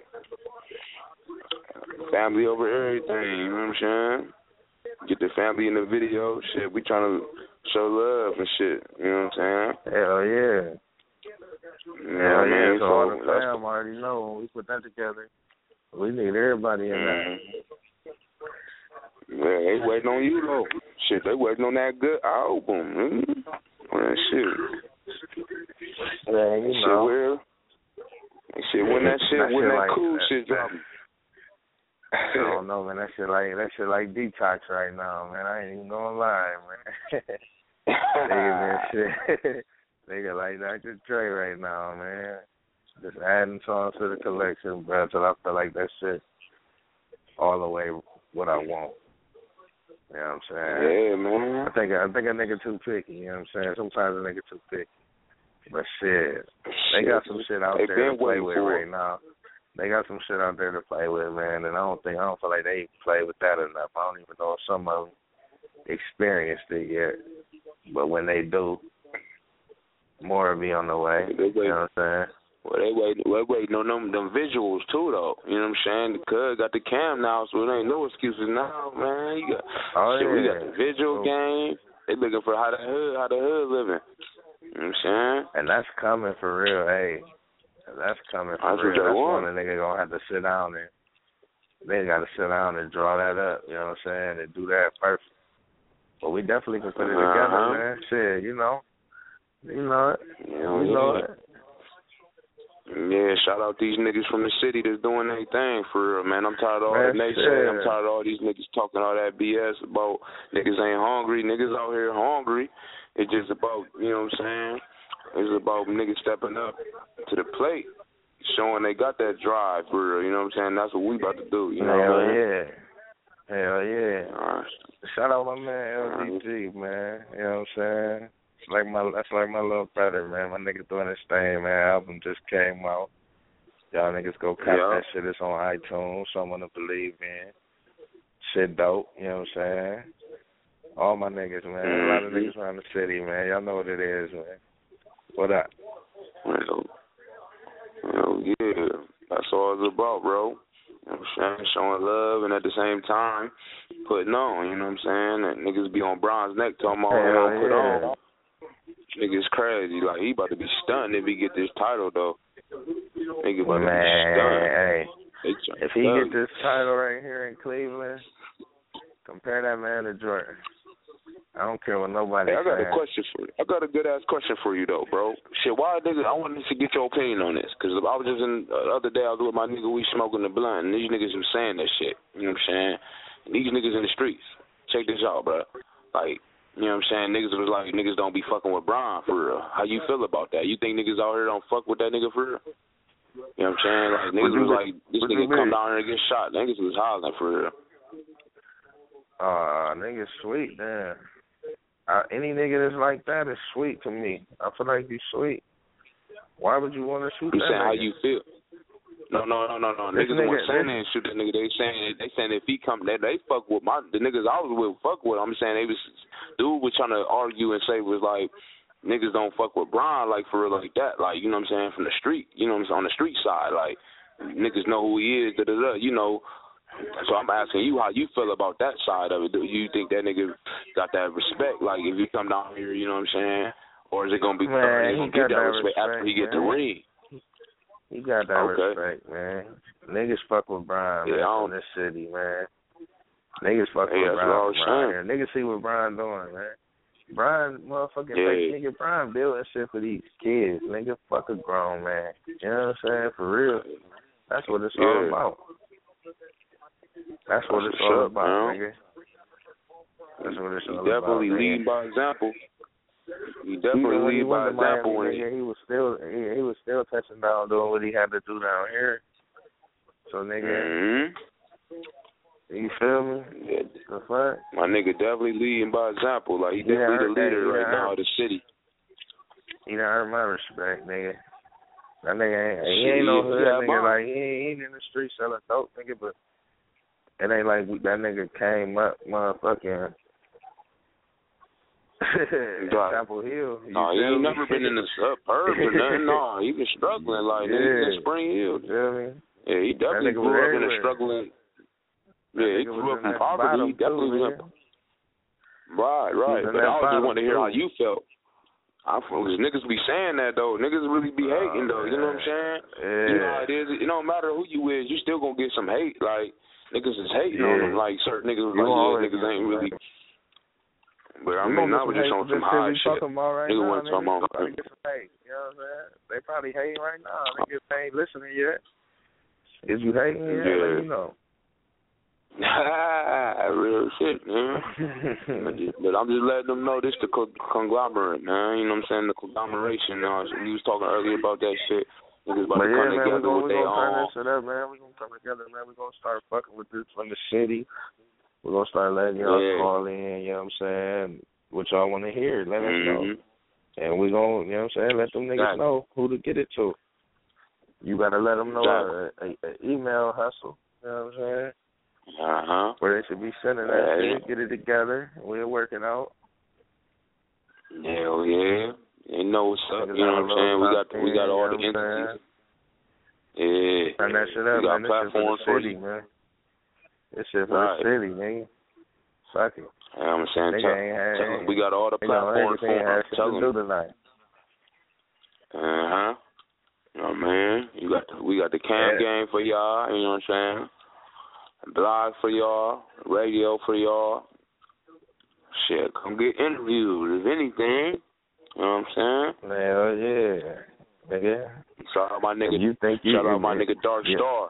Family over everything, you know what I'm saying? Get the family in the video. Shit, we trying to show love and shit, you know what I'm saying? Hell yeah. Hell yeah. So all the fam already know when we put that together. We need everybody in there. Yeah, they waiting on you, though. Shit, they waiting on that good album. That shit. Yeah, you know. Shit, when that cool shit dropping. I don't know, man. That shit like detox right now, man. I ain't even gonna lie, man. Nigga like Dr. Dre right now, man. Just adding songs to the collection, bro, until I feel like that shit all the way what I want. You know what I'm saying? Yeah, man. I think a nigga too picky, you know what I'm saying? Sometimes a nigga too picky. But shit, they got some shit out there to play with right now. They got some shit out there to play with, man, and I don't feel like they play with that enough. I don't even know if some of them experienced it yet. But when they do, more will be on the way. You know what I'm saying? Well, they waiting on them visuals too, though. You know what I'm saying? The Cuz got the cam now, so it ain't no excuses now, man. We got the visual game. They looking for how the hood living. You know what I'm saying? And that's coming for real, hey. That's coming for real. That's one the nigga gonna have to sit down and they gotta sit down and draw that up. You know what I'm saying? And do that perfect. But we definitely can put it together, man. Shit, you know it. You know it. Yeah, shout out these niggas from the city that's doing their thing for real, man. I'm tired of all that naysay. I'm tired of all these niggas talking all that BS about niggas ain't hungry. Niggas out here hungry. It's just about, you know what I'm saying? It's about niggas stepping up to the plate, showing they got that drive for real. You know what I'm saying? That's what we about to do. You know what I mean? Hell yeah. Right. Shout out my man LDG, man. You know what I'm saying? That's like my little brother, man. My nigga doing his thing, man. Album just came out. Y'all niggas go cop that shit. It's on iTunes. Someone to believe in. Shit dope. You know what I'm saying? All my niggas, man. A lot of niggas around the city, man. Y'all know what it is, man. What up? Well, yeah. That's all it's about, bro. You know what I'm saying? Showing love and at the same time putting on, you know what I'm saying? And niggas be on Bron's neck talking about how put on. Niggas crazy. Like, he about to be stunned if he get this title, though. Nigga about to be stunned. Hey, if he get this title right here in Cleveland, compare that man to Jordan. I don't care what nobody says. I got a question for you. I got a good-ass question for you, though, bro. Shit, why niggas, I wanted to get your opinion on this, because I was just the other day, I was with my nigga, we smoking the blunt, and these niggas was saying that shit. You know what I'm saying? And these niggas in the streets. Check this out, bro. Like, you know what I'm saying? Niggas was like, niggas don't be fucking with Bron, for real. How you feel about that? You think niggas out here don't fuck with that nigga, for real? You know what I'm saying? Like, niggas was like, this nigga come down here and get shot. Niggas was hollering, for real. Niggas sweet, damn. Any nigga that's like that is sweet to me. I feel like he's sweet. Why would you want to shoot that saying nigga? How you feel? No. Niggas weren't saying they shoot that nigga. They saying if he come, they fuck with the niggas I was with. Fuck with. I'm saying dude was trying to argue and say was like niggas don't fuck with Bron like for real like that. Like, you know what I'm saying, from the street. You know what I'm saying, on the street side. Like, niggas know who he is. You know. So I'm asking you how you feel about that side of it. Do you think that nigga got that respect? Like, if you come down here, you know what I'm saying? Or is it going to be he get that respect after he get the ring? He got that respect, man. Niggas fuck with Bron, man, in this city, man. Niggas fuck with Bron. Niggas see what Bron doing, man. Bron, motherfucking nigga, Bron building shit for these kids. Nigga, fuck a grown man. You know what I'm saying? For real. That's what it's all about. That's what it's all about, nigga. That's what it's all about. Definitely lead by example. He definitely lead by example. Nigga, he was still touching down doing what he had to do down here. So nigga, you feel me? Yeah. The fuck? My nigga definitely leading by example. Like he definitely the leader right now of the city. He done earned my respect, nigga. That nigga ain't no hood nigga. Like he ain't in the street selling dope, nigga. But it ain't like that nigga came up, motherfucking. Chapel Hill. No, he ain't never been in the suburbs or nothing. No, he been struggling like nigga in Spring Hill. You feel me? Yeah, he definitely grew up in a struggling. Yeah, he grew up in poverty. He definitely was in. Right. But I just wanted to hear how you felt. Cause niggas be saying that though. Niggas really be hating though. You know what I'm saying? Yeah. You know how it is. It don't matter who you is, you still gonna get some hate. Like niggas is hating on them. Like certain niggas was like, niggas ain't really. But I mean, now we're just on some high shit. Niggas want to talk about. You know what I'm saying? They probably hating right now. Niggas ain't listening yet. Is you hating yet? Yeah. Let me know. Real shit, man. But I'm just letting them know this the conglomerate, man. You know what I'm saying? The conglomeration. We was talking earlier about that shit. Niggas about to come together with their own. Turn that shit up, man. We gonna come together, man. We gonna start fucking with this from the city. We're gonna start letting y'all call in. You know what I'm saying? What y'all want to hear? Let us know. And we gonna, you know what I'm saying? Let them niggas know who to get it to. You gotta let them know an email hustle. You know what I'm saying? Where they should be sending that shit, get it together. We're working out. Hell yeah. They know what's up, you know what I'm saying? We got all the entities. Yeah. Turn that shit up, we got man. platforms for the city, man. This shit for the city, nigga. Fuck it. Yeah, I'm saying, we got all the platforms for them. Tell them. Tonight. Oh man, we got the cam game for y'all, you know what I'm saying? Blog for y'all, radio for y'all. Shit, come get interviewed, if anything. You know what I'm saying? Hell yeah. Nigga. Shout out my nigga Dark Star.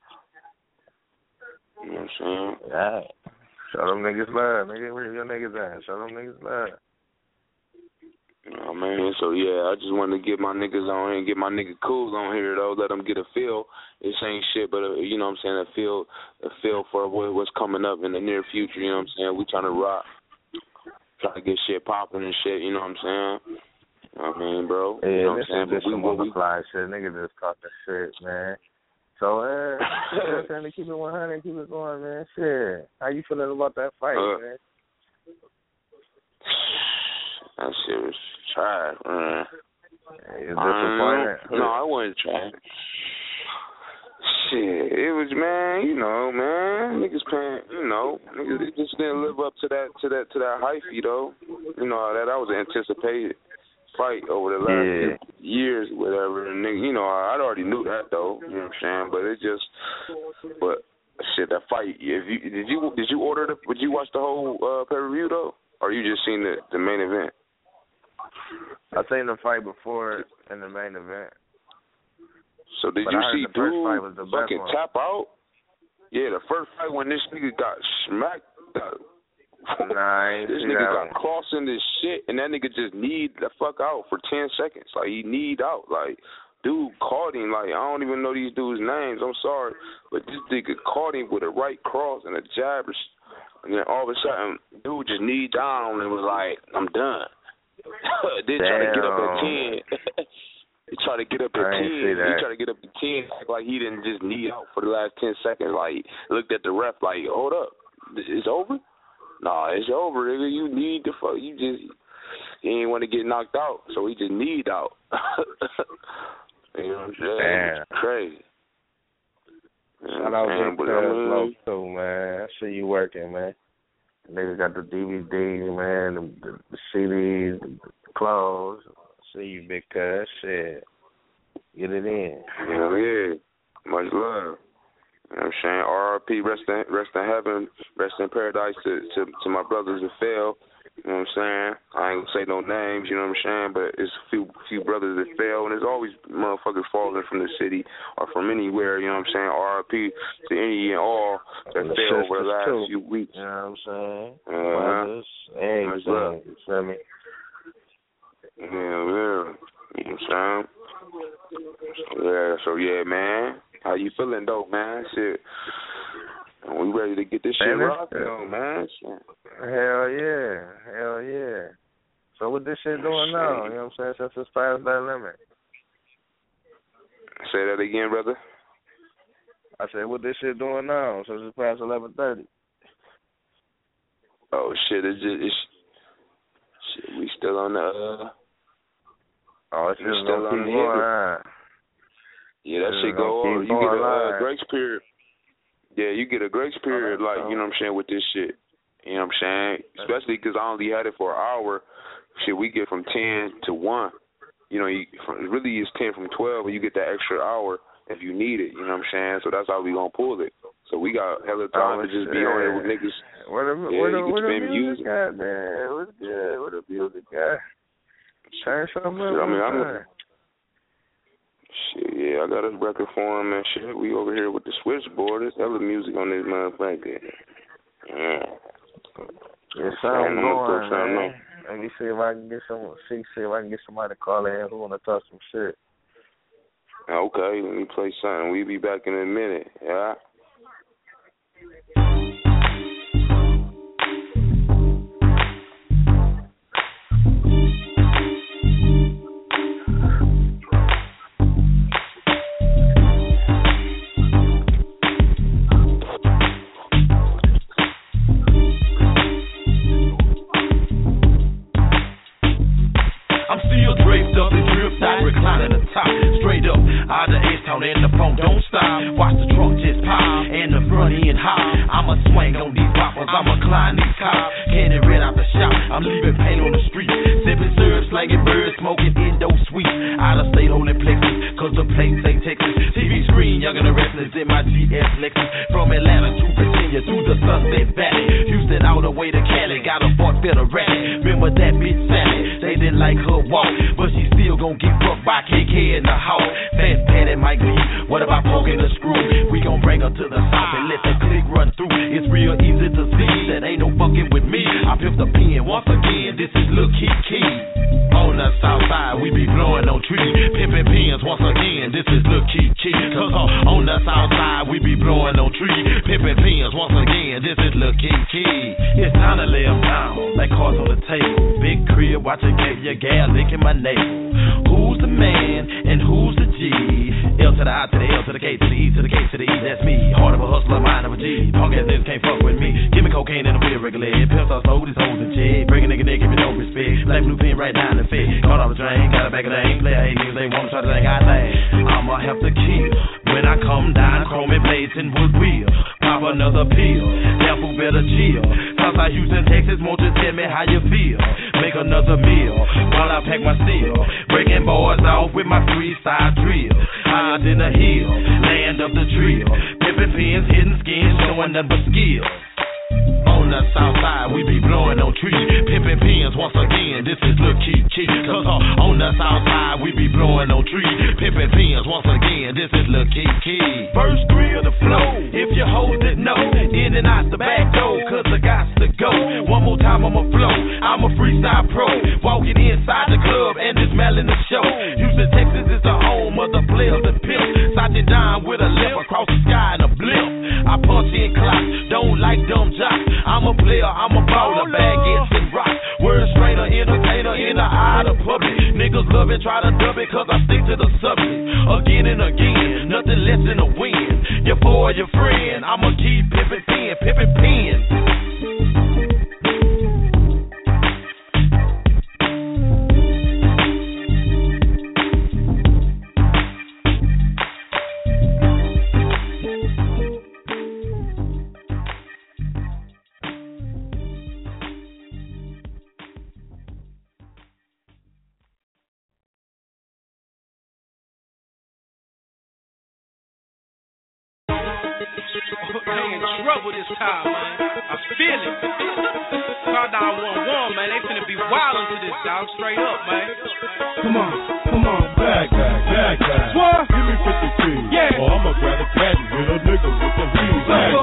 You know what I'm saying? Yeah. Show them niggas love, nigga. Where your niggas at? Show them niggas love. You know, man. So yeah, I just wanted to get my niggas on here and get my nigga Cool on here though. Let them get a feel. This ain't shit, but you know what I'm saying. A feel for what's coming up in the near future. You know what I'm saying. We trying to rock, try to get shit popping and shit. You know what I'm saying. You know what I mean, bro. Yeah, you know this is just some fly shit. Nigga just talking shit, man. So, you know what I'm saying, to keep it 100, keep it going, man. Shit. How you feeling about that fight, man? That shit was trash, man. No, I wasn't trash. Shit, it was, man, you know, man. Niggas paying, you know, niggas just didn't live up to that hyphy, though. You know, that was an anticipated fight over the last years, whatever. And nigga, you know, I already knew that though. You know what I'm saying? But it just, shit, that fight. Did you order the? Would you watch the whole pay-per-view though, or you just seen the main event? I seen the fight before in the main event. So did you see dude fucking tap out? Yeah, the first fight when this nigga got smacked. Nah, this nigga got crossing this shit, and that nigga just kneed the fuck out for 10 seconds. Like, he kneed out. Like, dude caught him. Like, I don't even know these dudes' names. I'm sorry. But this nigga caught him with a right cross and a jab. And then all of a sudden, dude just kneed down and was like, I'm done. Then try to get up at 10. He tried to get up at 10. He tried to get up at 10. Act like he didn't just knee out for the last 10 seconds. Like, looked at the ref like, hold up. It's over? Nah, it's over, nigga. You need the fuck. You ain't want to get knocked out, so he just kneed out. You know what I'm saying? It's crazy. Shout out to Low too, man. I see you working, man. Nigga got the DVDs, man, the CDs, the clothes. I see you, big cuz. Shit. Get it in. Hell yeah. Much love. You know what I'm saying? R.I.P. Rest in heaven, rest in paradise to my brothers that fell. You know what I'm saying? I ain't gonna say no names, you know what I'm saying? But it's a few brothers that fell, and there's always motherfuckers falling from the city or from anywhere, you know what I'm saying? RIP to any and all that fell over the last few weeks. You know what I'm saying? Brothers, everything, you feel me? Yeah. You know what I'm saying? Yeah, so yeah, man. How you feeling though, man? Shit. We ready to get this shit rocking though, man. Shit. Hell yeah. So what this shit doing now? You know what I'm saying? Since it's past that limit. Say that again, brother. I said, what this shit doing now? Since it's past 11:30. Oh shit! Shit. We still on the. It's just still on the going. Yeah, that shit go on. You get a grace period. Yeah, you get a grace period, like, you know what I'm saying, with this shit. You know what I'm saying? Especially because I only had it for an hour. Shit, we get from 10 to 1. You know, really it's 10 from 12, and you get that extra hour if you need it. You know what I'm saying? So that's how we gonna pull it. So we got hella time to just be on it with niggas. What the music got, man? What's good? What the music got? Turn something up. Shit, yeah, I got a record for him and shit. We over here with the switchboard. There's hella music on this motherfucker. Yeah. There's something going, man. Let me see if I can get somebody to call in who want to talk some shit. Okay, let me play something. We'll be back in a minute, yeah? Out of H-Town and the phone don't stop. Watch the trunk just pop and the front end hop. I'ma swing on these boppers, I'ma climb these cops. Candy red out the shop, I'm leaving pain on the street. Sipping syrup, slanging birds, smoking Indo sweet. Out of state holding plexus, cause the place ain't Texas. TV screen, young and the restless in my GS Lexus. From Atlanta to Virginia, through the Sunset Valley. Houston all the way to Cali, got a Fort Federale. Remember that bitch Sally, they didn't like her walk, but she still gon' get fucked by KK in the house. Fast Patty Mike Lee, what about poking the screw? We gon' bring her to the south and let the click run through. It's real easy to see that ain't no fucking with me. I picked the pen once again, this is Lil Key. On the south side, we be blowing on trees. Pimpin' pins once again, this is Lil Key. Cause on the south side, we be blowing on trees. Pimpin' pins once again, this is Lil Key. It's time to lay them down, like cards on the table. Big crib, watching your gal licking my navel. Who's the man and who's the G? L to the I to the L to the K to the E to the K to the E, that's me. Heart of a hustler, mind of a G. Punk ass niggas can't fuck with me. Give me cocaine and a wheel regulate. Pimps are slow, these hoes and shit. Bring a nigga, give me no respect. Black blue pin right down the fit. Caught off the drain, got a back of the ain't. Player hate niggas, they wanna try to think I think. I'ma have to kill. When I come down, chrome and blades and wood wheel. Pop another pill. That fool better chill. Southside Houston, Texas, won't you tell me how you feel? Make another meal while I pack my steel. Breaking boys off with my freestyle drill. Higher than a hill, land of the drill. Pippin' pins, hidden skins, showing nothing but skill. On the south side, we be blowing on trees. Pimpin' pins once again, this is Lil Key. Cause on the south side, we be blowing on trees. Pimpin' pins once again, this is Lil Key. First three of the flow, if you hold it, no. In and out the back door, cause I got to go. One more time, I'ma flow. I'm a freestyle pro. Walking inside the club and dismantling the show. Houston, Texas is the home of the players and pimps. Side it down with a lip across the sky in a blimp. I punch in clocks, don't like dumb jocks. I'm a player, I'm a baller, baguettes and rocks. Word strainer, entertainer in the eye of the public. Niggas love it, try to dub it, cause I stick to the subject. Again and again, nothing less than a win. Your boy, your friend, I'ma keep pimpin' pen. They in trouble this time, man. I feel it. Call 911, man. They finna be wildin' to this, dog. Straight up, man. Come on, bag. What? Give me 50 G's. Yeah. Or I'ma grab a cat and hit a nigga with the heat. Bag.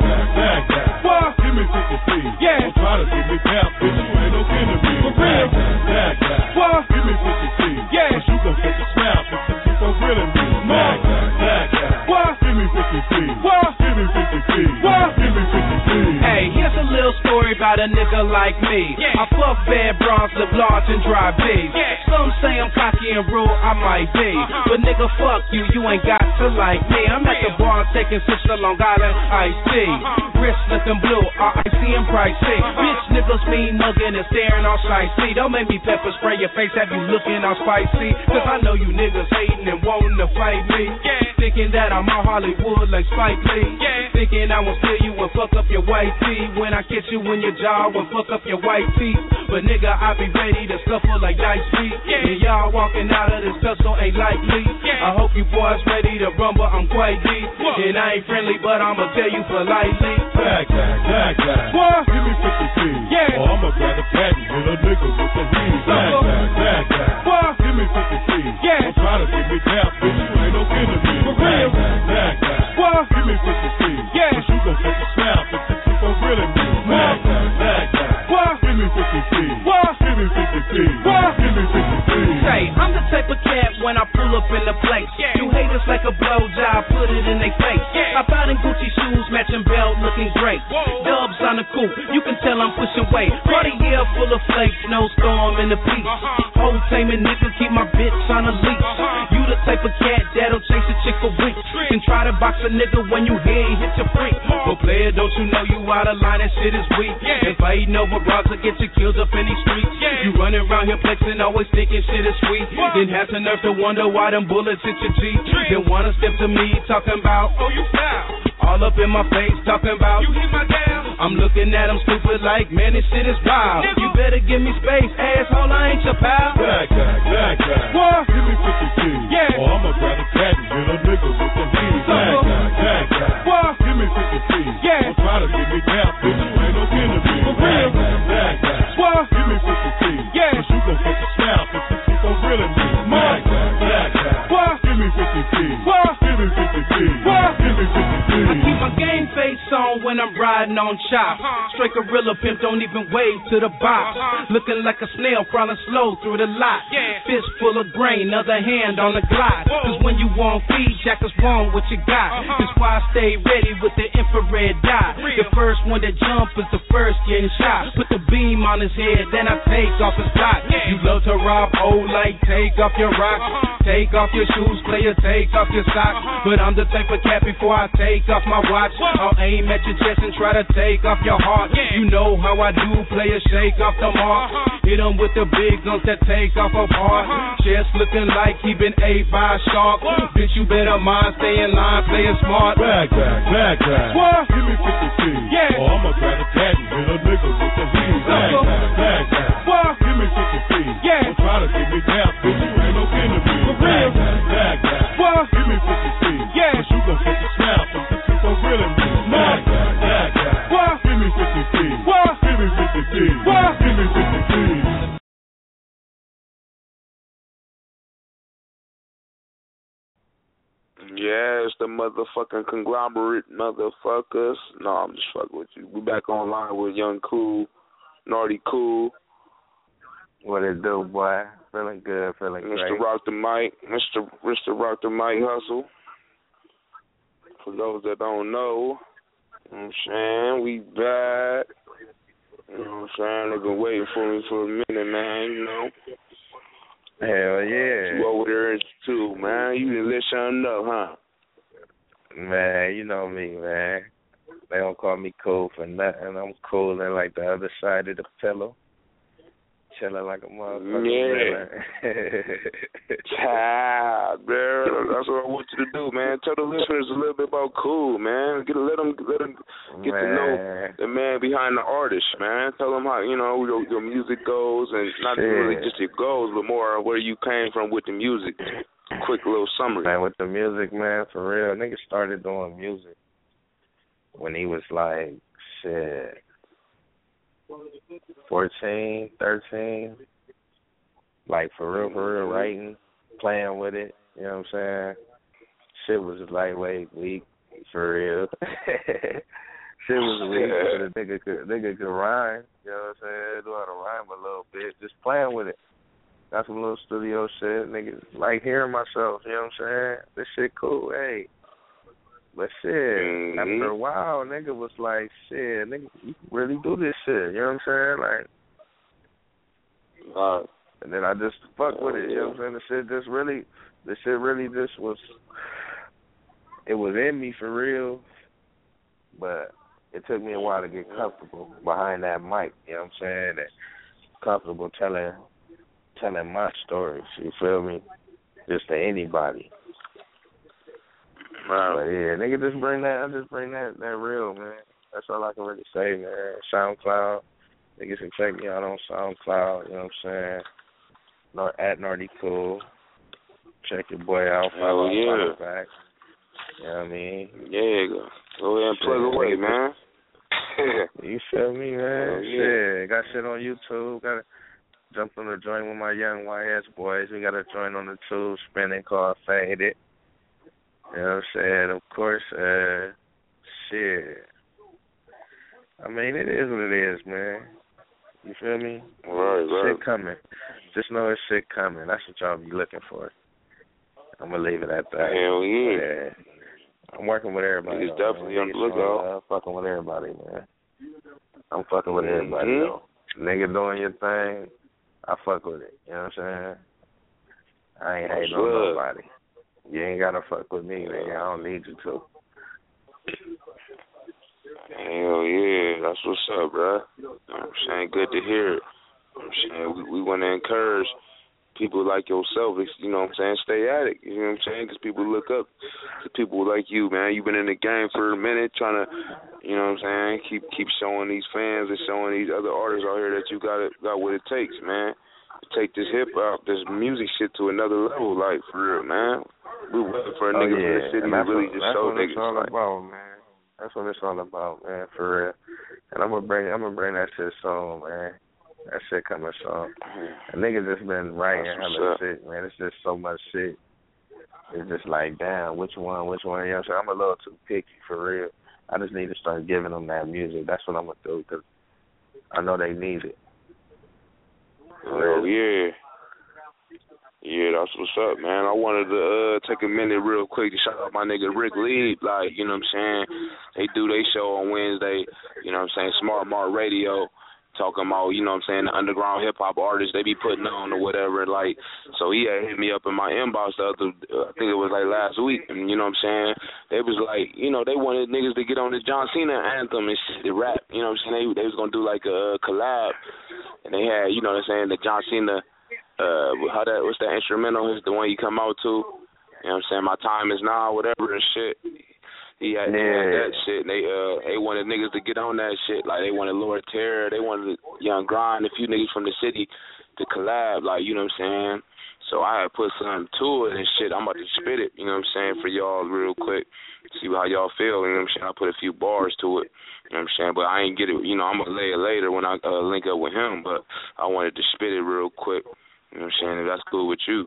What? Give me 50 G's. Yeah. Don't try to give me cap, bitch. You ain't no enemy. For real. Bag. What? Give me 50 G's. Yeah. Cause you gon' take a snap if you keep on grilling me. Bag. What? Give me 50 G's. What? Give me 50 G's. What? Give me 50 G's. Hey, here's a little story about a nigga like me. I fuck bad bras, live large and drive big. Some say I'm cocky and rude, I might be. But nigga, fuck you, you ain't got to like me. I'm at the bar taking sips of Long Island iced tea. Wrist looking blue, RIC and pricey. Bitch niggas mean mugging and staring all spicy. Don't make me pepper spray your face, have you looking all spicy. Cause I know you niggas hating and wanting to fight me. Thinking that I'm all Hollywood like Spike Lee. Thinking I will steal you and fuck up your white tee. When I catch you in your jaw and fuck up your white teeth. But nigga, I be ready to scuffle like Dice Street. And y'all walking out of this tussle ain't likely. I hope you boys ready to rumble, I'm quite deep. And I ain't friendly, but I'ma tell you politely. Bag. What? Give me 50 G's. Yeah. Or I'ma grab a cat and hit a nigga with the heat. Bag. What? Give me 50 G's. Yeah. Don't try to give me cap, bitch. You ain't no enemy. For real. Bag. What? Give me 50 G's. Yeah. Cause you gon' take a snap if you keep on grilling me. Bag. What? Give me 50 G's. What? Give me 50 G's. What? Give me 50 G's. Say, I'm the type of cat when I pull up in the place. You haters like a blowjob, put it in they face. I bought in Gucci shoes, matching belt, looking great. Dubs on the coupe, you can tell I'm pushing weight. Party year full of flakes, snowstorm in the peak. Whole taming nigga, keep my bitch on a leash. You the type of cat that'll chase a chick for weeks. Then try to box a nigga when you hear he hit your freak. But player, don't you know you out of line, that shit is weak. And fighting over bras will get you killed up in these streets. You running around here flexing, always thinking shit is sweet. Then have the nerve to wonder why them bullets hit your Jeep. Then wanna step to me talking about, oh you foul. All up in my face talking about, you hit my gal. I'm looking at him stupid like, man this shit is wild. You better give me space, asshole, I ain't your pal. Bag. What? Give me 50 G's. Yeah. Or I'ma grab a cat and hit a nigga with the heat. Bag. What? Give me 50 G's. Yeah. Don't try to give me cap, bitch. You ain't no enemy. For real. Bag. What? Give me 50 G's. Yeah. Cause you gon' take a snap if you keep on grilling me. Bag. What? Give me 50 G's. What? Give me 50 G's. What? Give me 50 G's. I keep my game face on when I'm riding on chops. Straight gorilla pimp, don't even wave to the box. Looking like a snail crawling slow through the lot. Fist full of grain, other hand on the Glock. Cause when you want feed, jackers want what you got. That's why I stay ready with the infrared dot. The first one to jump is the first getting shot. Put the beam on his head, then I take off his block. You love to rob, old like take off your rock. Take off your shoes, player, take off your socks. But I'm the type of cat before I take off my watch. I'll aim at your chest and try to take off your heart. You know how I do, player, shake off the mark. Hit him with the big guns that take off apart. Chest looking like he been ate by a shark. Bitch, you better mind, stay in line, playing smart. Bag. What? Give me 50 G's. Yeah. Or I'ma grab a cat and hit a nigga with the heat. Bag. What? Give me 50 G's. Yeah. Don't try to give me cap, bitch. You ain't no enemy. For real. Bag. What? Give me 50 G's. Yeah. Cause you gon' take a snap if you keep on grilling me. Bag. What? Give me 50 G's. What? Give me 50 G's. What? Give me 50 G's. Yeah, it's the motherfucking conglomerate motherfuckers. No, I'm just fucking with you. We back online with Young Cool, Naughty Cool. What it do, boy? Feeling good, feeling great. Mr. Rock the Mic, Mr. Rock the Mic Hustle. For those that don't know, you know what I'm saying, we back. You know what I'm saying? They've been waiting for me for a minute, man, you know. Hell yeah. You over there too, man. You didn't let something know, huh? Man, you know me, man. They don't call me cool for nothing. I'm cooling like the other side of the pillow. Chilling like a motherfucker. Yeah. Child, bro. That's what I want you to do, man. Tell the listeners a little bit about Cool, man. Let them get to know the man behind the artist, man. Tell them how, you know, your music goes, and not really just your goals, but more where you came from with the music. Quick little summary. Man, with the music, man, for real. Niggas started doing music when he was like, shit, 14, 13, like for real, writing, playing with it, you know what I'm saying? Shit was lightweight, weak, for real. Shit was weak, but the nigga could rhyme, you know what I'm saying? Know how to rhyme a little bit, just playing with it. Got some little studio shit, niggas like hearing myself, you know what I'm saying? This shit cool, hey. But shit, after a while, nigga was like, shit, nigga, you can really do this shit, you know what I'm saying? Like, and then I just fuck with it, you know what I'm saying? The shit really just was, it was in me for real, but it took me a while to get comfortable behind that mic, you know what I'm saying? And comfortable telling my stories, you feel me? Just to anybody. Right. But yeah, nigga, I just bring that real, man. That's all I can really say, man. SoundCloud, niggas can check me out on SoundCloud, you know what I'm saying? At Nardy Cool. Check your boy out, follow back. You know what I mean? Yeah, go ahead and plug away, man. You feel me, man? Shit, got shit on YouTube, got to jump on the joint with my young YS boys. We got a joint on the tube spinning called Faded. You know what I'm saying? Of course, shit. I mean, it is what it is, man. You feel me? Right. Shit coming. Just know it's shit coming. That's what y'all be looking for. I'm going to leave it at that. Hell yeah. I'm working with everybody. He's definitely on the lookout. I'm fucking with everybody, man. I'm fucking with everybody, though. Nigga doing your thing, I fuck with it. You know what I'm saying? I ain't hating on nobody. You ain't got to fuck with me, nigga. I don't need you to. Hell yeah. That's what's up, bro. You know what I'm saying? Good to hear it. You know what I'm saying? We want to encourage people like yourself, you know what I'm saying, stay at it, you know what I'm saying, because people look up to people like you, man. You've been in the game for a minute trying to, you know what I'm saying, keep showing these fans and showing these other artists out here that you got what it takes, man. Take this hip-hop, this music shit to another level, like, for real, man. We waiting for a nigga from the city to really just show niggas. That's what it's all about, man. That's what it's all about, man, for real. And I'm gonna bring that shit song, man. That shit coming soon. A nigga just been writing hella shit, man. It's just so much shit. It's just like, damn, which one, you know what I'm saying? I'm a little too picky, for real. I just need to start giving them that music. That's what I'm going to do, because I know they need it. Oh, yeah. Yeah, that's what's up, man. I wanted to take a minute real quick to shout out my nigga Rick Lee. Like, you know what I'm saying? They do their show on Wednesday, you know what I'm saying, Smart Mark Radio. Talking about, you know what I'm saying, the underground hip-hop artists they be putting on or whatever, like, so he had hit me up in my inbox the other, I think it was like last week, and you know what I'm saying, they was like, you know, they wanted niggas to get on the John Cena anthem and shit, the rap, you know what I'm saying, they was going to do like a collab, and they had, you know what I'm saying, the John Cena, what's that instrumental, is the one you come out to, you know what I'm saying, My Time Is Now, whatever and shit. He had that shit. And they wanted niggas to get on that shit. Like, they wanted Lord Terror. They wanted Young Grind, a few niggas from the city to collab. Like, you know what I'm saying? So I had put something to it and shit. I'm about to spit it, you know what I'm saying, for y'all real quick. See how y'all feel, you know what I'm saying? I put a few bars to it, you know what I'm saying? But I ain't get it, you know, I'm going to lay it later when I link up with him. But I wanted to spit it real quick, you know what I'm saying, if that's cool with you.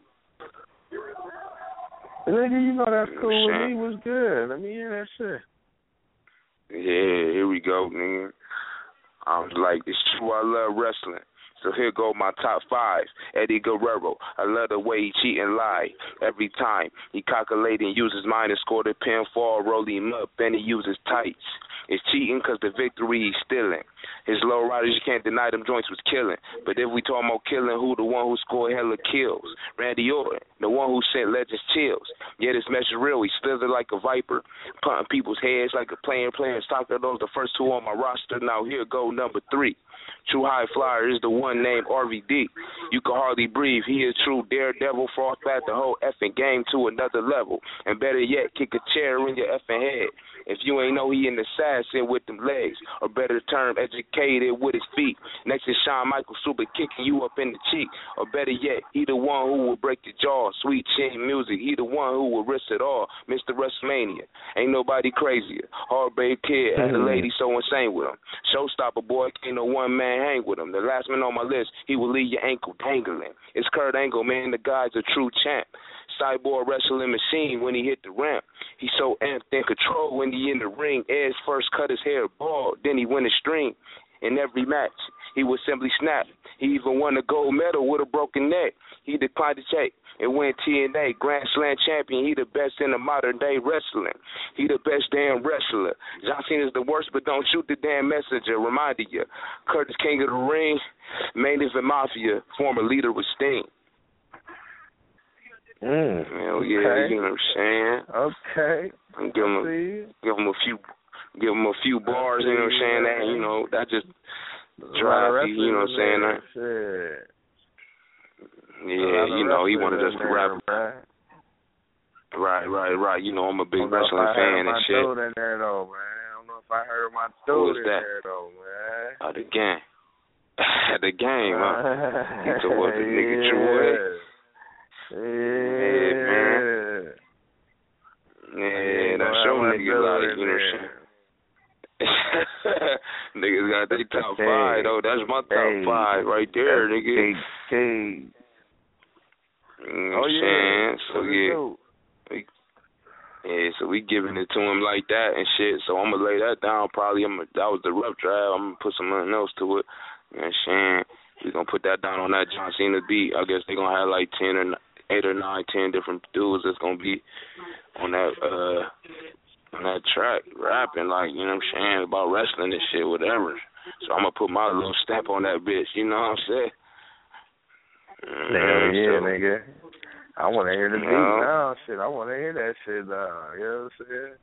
Nigga, you know that's cool with me. Was good. Let me hear that shit. Yeah, here we go, nigga. I was like, it's true, I love wrestling. So here go my top 5. Eddie Guerrero, I love the way he cheat and lie. Every time he calculate and use his mind and score the pinfall, roll him up, then he uses tights. It's cheating because the victory he's stealing. His low riders, you can't deny them joints was killing. But if we talking about killing, who the one who scored hella kills? Randy Orton, the one who sent legends chills. Yeah, this mess is real. He slithered like a viper, punting people's heads like a playing soccer. Those the first 2 on my roster. Now here go number 3. True high flyer is the one named RVD. You can hardly breathe. He is true daredevil. Frost back the whole effing game to another level. And better yet, kick a chair in your effing head. If you ain't know he in the sack, in with them legs, or better term, educated with his feet. Next to Shawn Michaels, super kicking you up in the cheek, or better yet, he the one who will break your jaw. Sweet chin music, he the one who will risk it all. Mr. WrestleMania, ain't nobody crazier. Hard-baked kid, had a lady so insane with him. Showstopper boy, ain't no one man hang with him. The last man on my list, he will leave your ankle dangling. It's Kurt Angle, man, the guy's a true champ. Cyborg wrestling machine when he hit the ramp. He's so amped in control when he in the ring. Edge first cut his hair bald, then he win a string. In every match, he would simply snap. He even won a gold medal with a broken neck. He declined to check and win TNA Grand Slam champion. He the best in the modern day wrestling. He the best damn wrestler. John Cena's the worst, but don't shoot the damn messenger. Reminding you, Curtis King of the Ring, main event Mafia, former leader with Sting. Hell yeah, you know what I'm saying? Okay. Give him a few bars, you know what I'm saying? That, you know, that just drive you know what I'm saying? Yeah, you know, he wanted us to rap. Right. You know, I'm a big wrestling fan and shit. In there though, man. I don't know if I heard my dude in there though, man. The game. The game, huh? He told what the nigga Troy. Yeah, that show niggas like, you know what I'm saying? Niggas got their top 5 though. That's my top 5 right there, nigga. You know what I'm saying? So yeah, so we giving it to him like that and shit. So I'm gonna lay that down. Probably that was the rough draft. I'm gonna put something else to it. You know what I'm saying? We gonna put that down on that John Cena beat. I guess they gonna have like 8 or 9, 10 different dudes that's gonna be on that track rapping, like, you know what I'm saying, about wrestling and shit, whatever. So I'm gonna put my little stamp on that bitch, you know what I'm saying? Yeah, nigga. I wanna hear the beat now, shit. I wanna hear that shit now, you know what I'm saying?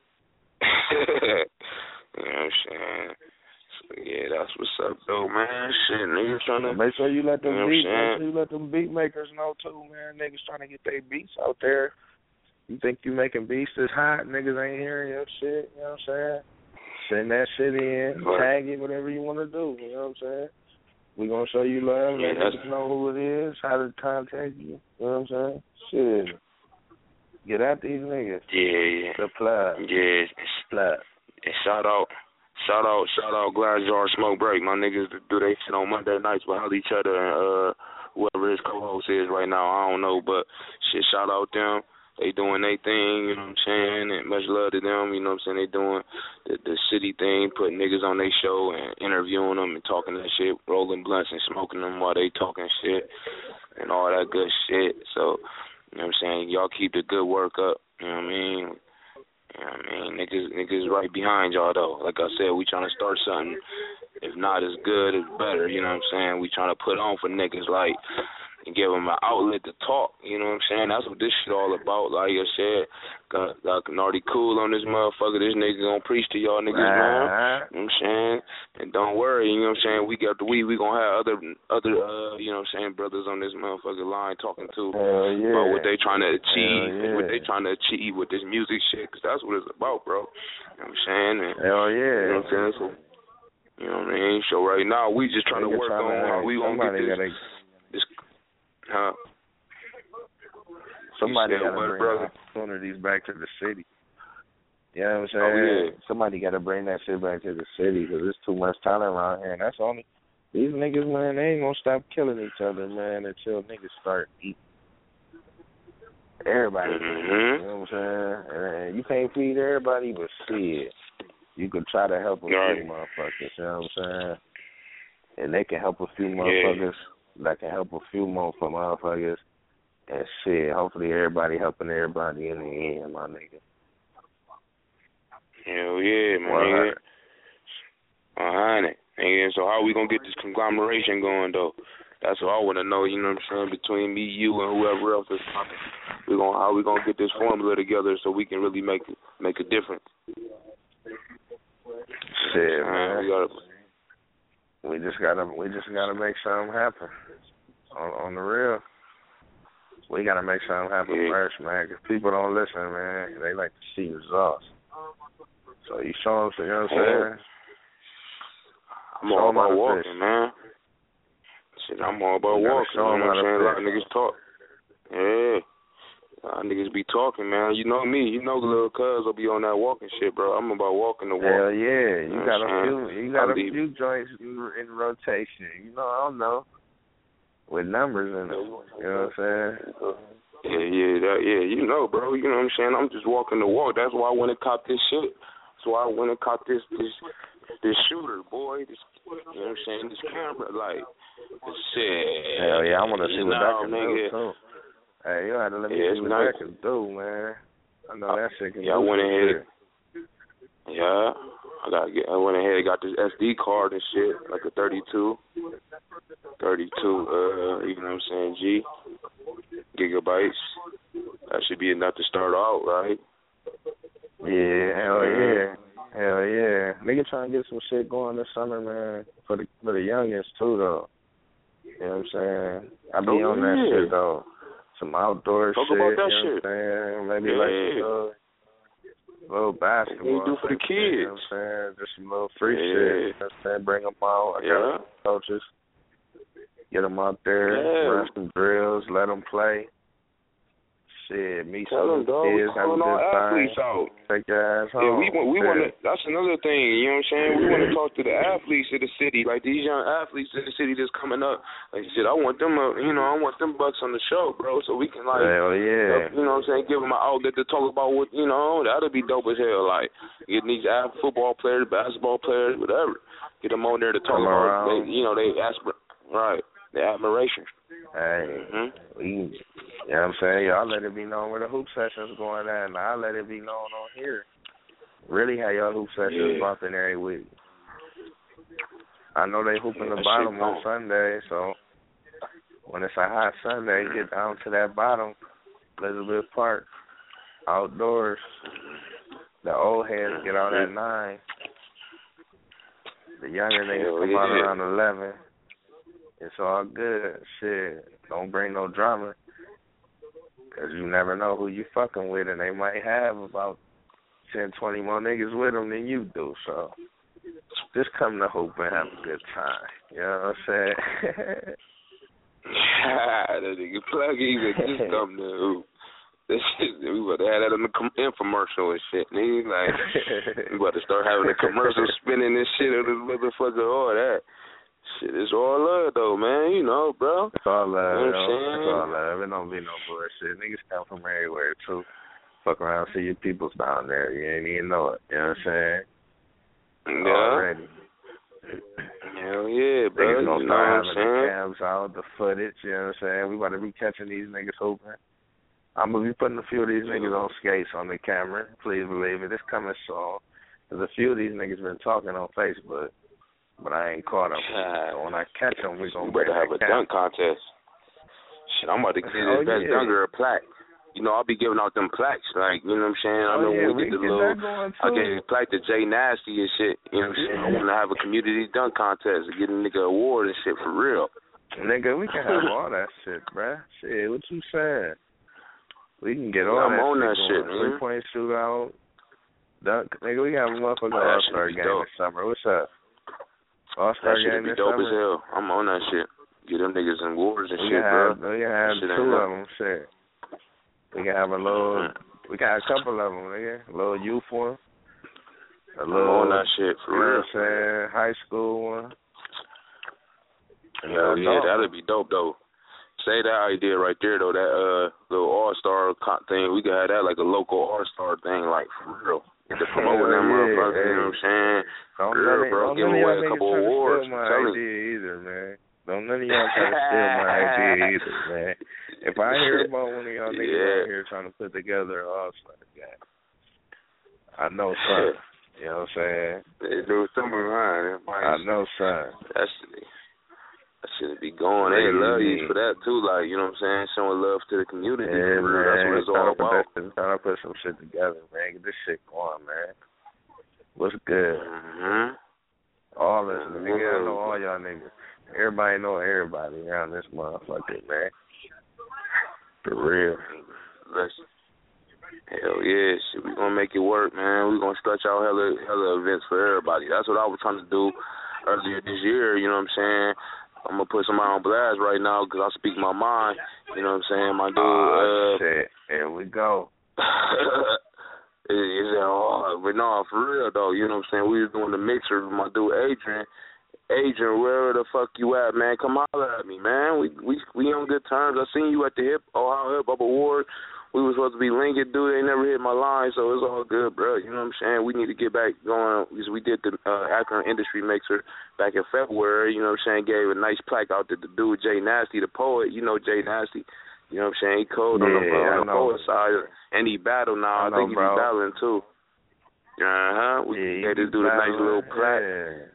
You know what I'm saying? Yeah, that's what's up, though, man. Shit, niggas trying to make sure you let them beat makers know too, man. Niggas trying to get their beats out there. You think you making beats that's hot? Niggas ain't hearing your shit. You know what I'm saying? Send that shit in, tag it, whatever you want to do. You know what I'm saying? We gonna show you love. Let niggas know who it is, how to contact you. You know what I'm saying? Shit, get at these niggas. Yeah. The plug. Yeah. Plug. And shout out Glass Jar Smoke Break. My niggas do they shit on Monday nights behind each other and whoever his co-host is right now, I don't know, but shit, shout out them. They doing their thing, you know what I'm saying, and much love to them, you know what I'm saying. They doing the city thing, putting niggas on their show and interviewing them and talking that shit, rolling blunts and smoking them while they talking shit and all that good shit. So, you know what I'm saying, y'all keep the good work up, you know what I mean. You know what I mean? Niggas right behind y'all, though. Like I said, we trying to start something. If not as good, it's better. You know what I'm saying? We trying to put on for niggas, like, and give them an outlet to talk. You know what I'm saying? That's what this shit all about. Like I said, got Nardy Cool on this motherfucker. This nigga gonna preach to y'all niggas, man. You know what I'm saying? And don't worry, you know what I'm saying? We got the we gonna have other you know what I'm saying, brothers on this motherfucking line talking to about what they trying to achieve, what they trying to achieve with this music shit, because that's what it's about, bro. You know what I'm saying? And, hell yeah. You know what I'm saying? So, you know what I mean? So right now, we just trying to work on how we gonna get this. Huh? Somebody got to bring opportunities back to the city. You know what I'm saying? Somebody got to bring that shit back to the city because there's too much talent around here. And that's only these niggas, man. They ain't gonna stop killing each other, man, until niggas start eating. Everybody, you know what I'm saying? And you can't feed everybody, but shit, you can try to help a few motherfuckers. You know what I'm saying? And they can help a few motherfuckers. That can help a few more for motherfuckers. And shit, hopefully everybody helping everybody in the end, my nigga. Hell yeah, my nigga. Behind it. And so how we gonna get this conglomeration going, though? That's what I want to know, you know what I'm saying, between me, you, and whoever else is talking. How we gonna get this formula together so we can really make a difference? Shit, man. We just gotta make something happen. On the real, we gotta make something happen first, man. Cause people don't listen, man. They like to see results. So you show them, you know what I'm saying? I'm all about walking, man. Shit, I'm all about walking. You know what I'm saying? A lot of niggas talk. Yeah. A lot of niggas be talking, man. You know me. You know the little cuz will be on that walking shit, bro. I'm about walking the walk. Hell yeah. You got a few few joints in rotation. You know, I don't know. With numbers in them. You know what I'm saying? Yeah, you know, bro. You know what I'm saying? I'm just walking the walk. That's why I went and caught this shit. That's why I went and caught this shooter, boy. This, you know what I'm saying? This camera, like, this shit. Hell yeah, I want to see what that can do, too. Hey, you had to let me see what that can do, man. I know that shit can do. I went ahead. Yeah, I went ahead and got this SD card and shit, like a 32, you know what I'm saying, G, gigabytes. That should be enough to start out, right? Yeah, hell yeah. Nigga trying to get some shit going this summer, man, for the youngins too, though. You know what I'm saying? I be on that shit, though. Some outdoor Talk shit, about that you know shit. what I'm saying? Maybe like a little basketball. What you do for the kids? You know what I'm saying? Just some little free shit. You know what I'm saying? Bring them out. I got coaches. Get them out there, run some drills, let them play. Shit, meet some kids, have a good time. Take your ass home. Yeah, we want to. That's another thing. You know what I'm saying? We want to talk to the athletes of the city, like these young athletes in the city that's coming up. Like shit, I want them. I want them bucks on the show, bro, so we can like. Hell yeah. You know what I'm saying? Give them an outlet to talk about what that'll be dope as hell. Like getting these football players, basketball players, whatever. Get them on there to talk about. The admiration. Hey, you know what I'm saying? Y'all let it be known where the hoop session's going at, and I'll let it be known on here. Really have y'all hoop sessions bumping every week. I know they hooping the bottom on Sunday, so when it's a hot Sunday, get down to that bottom, Elizabeth Park, outdoors. The old heads get out at 9. The younger niggas come out around 11. It's all good. Shit, don't bring no drama. Because you never know who you fucking with, and they might have about 10, 20 more niggas with them than you do. So just come to hoop and have a good time. You know what I'm saying? That nigga plug even just come to hoop. This shit, we about to have that in the infomercial and shit, nigga. Like, we about to start having a commercial spinning this shit on this motherfucker, all that. Shit, it's all love, though, man. You know, bro. It's all love, you know what I'm It's all love. It don't be no bullshit. Niggas come from everywhere, too. Fuck around, see your peoples down there. You ain't even know it. You know what I'm saying? Yeah. Already. Hell yeah, bro. Niggas gonna you know start what I'm having saying? the cams out, the footage. You know what I'm saying? We about to be catching these niggas hooping. I'm going to be putting a few of these niggas on skates on the camera. Please believe it. It's coming soon. There's a few of these niggas been talking on Facebook. But I ain't caught them. So when I catch them, we're going to better have a dunk contest. Shit, I'm about to give this best dunker a plaque. You know, I'll be giving out them plaques, like, you know what I'm saying? I know when we get the little, I gave a plaque to Jay Nasty and shit, you know what I'm saying? I want to have a community dunk contest and get a nigga award and shit for real. Nigga, we can have all that shit, bruh. Shit, what you saying? We can get all I'm that on shit that shit, going. 3-point shootout, dunk. Nigga, we can have a motherfucking All-Star game this summer. What's up? All-Star game be this dope summer? as hell. I'm on that shit. Get them niggas in awards and we shit, bro. We can have shit 2 of them, shit. We can have a little, we can have a couple of them, nigga. A little youth one. A little, I'm on that shit, for real. You know what I'm saying? High school one. Hell yeah, that'd be dope, though. Say that idea right there, though, that little All-Star thing. We could have that like a local All-Star thing, like, for real. Get to promoting them motherfuckers, you know what I'm saying? Bro, give away a couple awards. Don't none of y'all idea either, man. Don't none of y'all try to steal my idea either, man. If I hear about one of y'all niggas out here trying to put together an All-Star game, I know something. You know what I'm saying? They do something around. I know something. That should be going. They love you for that, too. Like, you know what I'm saying? Showing love to the community. Yeah, man. That's what it's all about. Trying to put some shit together, man. Get this shit going, man. What's good? All this, nigga. I know all y'all niggas. Everybody know everybody around this motherfucker, man. For real. Hell yeah, shit. We gonna make it work. work, man. We're gonna stretch out hella events for everybody. That's what I was trying to do earlier this year. You know what I'm saying? I'm gonna put somebody on blast right now because I speak my mind. You know what I'm saying, my dude? Shit. Here we go. It's hard, but no, for real though. You know what I'm saying? We was doing the mixer with my dude Adrian. Adrian, wherever the fuck you at, man? Come holler at me, man. We on good terms. I seen you at the Ohio Hip Hop Award. We was supposed to be linking, dude. They never hit my line, so it's all good, bro. You know what I'm saying? We need to get back going because we did the Akron Industry Mixer back in February. You know what I'm saying? Gave a nice plaque out to the dude Jay Nasty, the poet. You know Jay Nasty. You know what I'm saying? He cold on the poet side, and he battled now. I think he be battling too. We gave this dude a nice little plaque.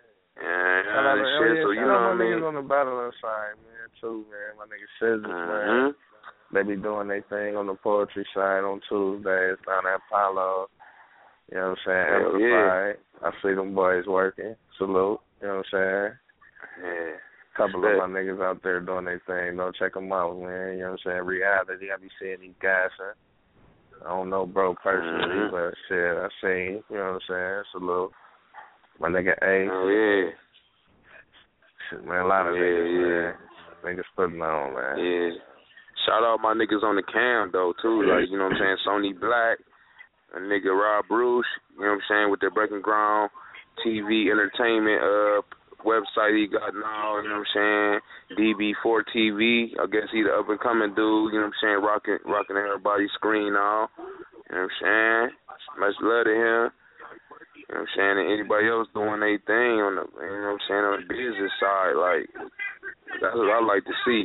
Shit. So you know what I mean? Niggas on the battling side, man, too, man. My nigga Scissors, man. They be doing their thing on the poetry side on Tuesdays down at Apollo. You know what I'm saying? Amplified. I see them boys working. Salute. You know what I'm saying? Yeah. Couple of my niggas out there doing their thing. Go check them out, man. You know what I'm saying? Reality. I be seeing these guys. I don't know bro personally, but shit, I seen. You know what I'm saying? Salute. My nigga A. Shit, man, a lot of niggas, man. Niggas putting on, man. Yeah. Shout out my niggas on the cam, though, too. Like, you know what I'm saying? Sony Black, a nigga Rob Bruce, you know what I'm saying, with their Breaking Ground TV entertainment website he got now, you know what I'm saying? DB4 TV, I guess he the up-and-coming dude, you know what I'm saying, rocking everybody's screen now. You know what I'm saying? Much love to him. You know what I'm saying? And anybody else doing their thing on the, you know what I'm saying, on the business side, like, that's what I like to see.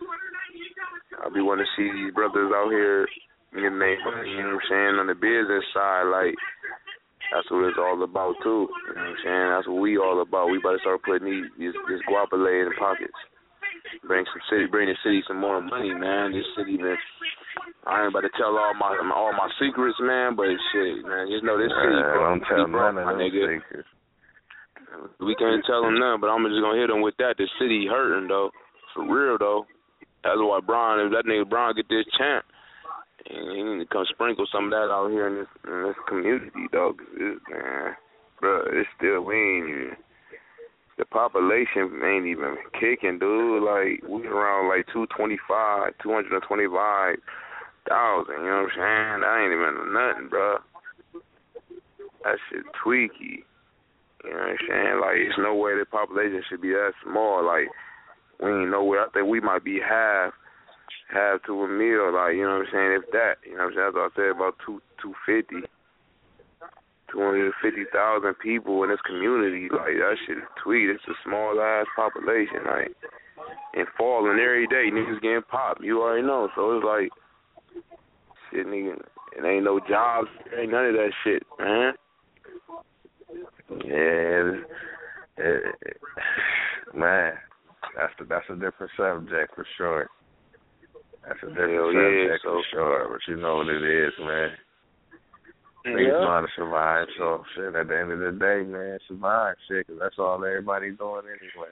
I be wanting to see these brothers out here getting their money, you know what I'm saying, on the business side, like, that's what it's all about, too. You know what I'm saying? That's what we all about. We about to start putting this guapole in the pockets. Bring the city some more money, man. This city, man, I ain't about to tell all my secrets, man, but shit, man, just know this city, bro. Don't tell none of them secrets. We can't tell them none, but I'm just gonna hit them with that. The city hurting, though. For real, though. That's why if that nigga Brian get this champ, he need to come sprinkle some of that out here in this community, dog. Man, bro, it's still, the population ain't even kicking, dude. Like, we around like 225,000, you know what I'm saying? That ain't even nothing, bro. That shit tweaky. You know what I'm saying? Like, there's no way the population should be that small. Like, we ain't nowhere. I think we might be half to a meal, like, you know what I'm saying, if that. You know what I'm saying? That's what I said, about 250,000 people in this community. Like, that shit is tweet. It's a small-ass population, like, and falling every day. Niggas getting popped. You already know. So it's like, shit, nigga, it ain't no jobs. There ain't none of that shit, man. Yeah, man, that's a different subject for sure. That's a different subject for sure, but you know what it is, man. Niggas know how to survive, so shit, at the end of the day, man, survive, shit, 'cause that's all everybody's doing anyway.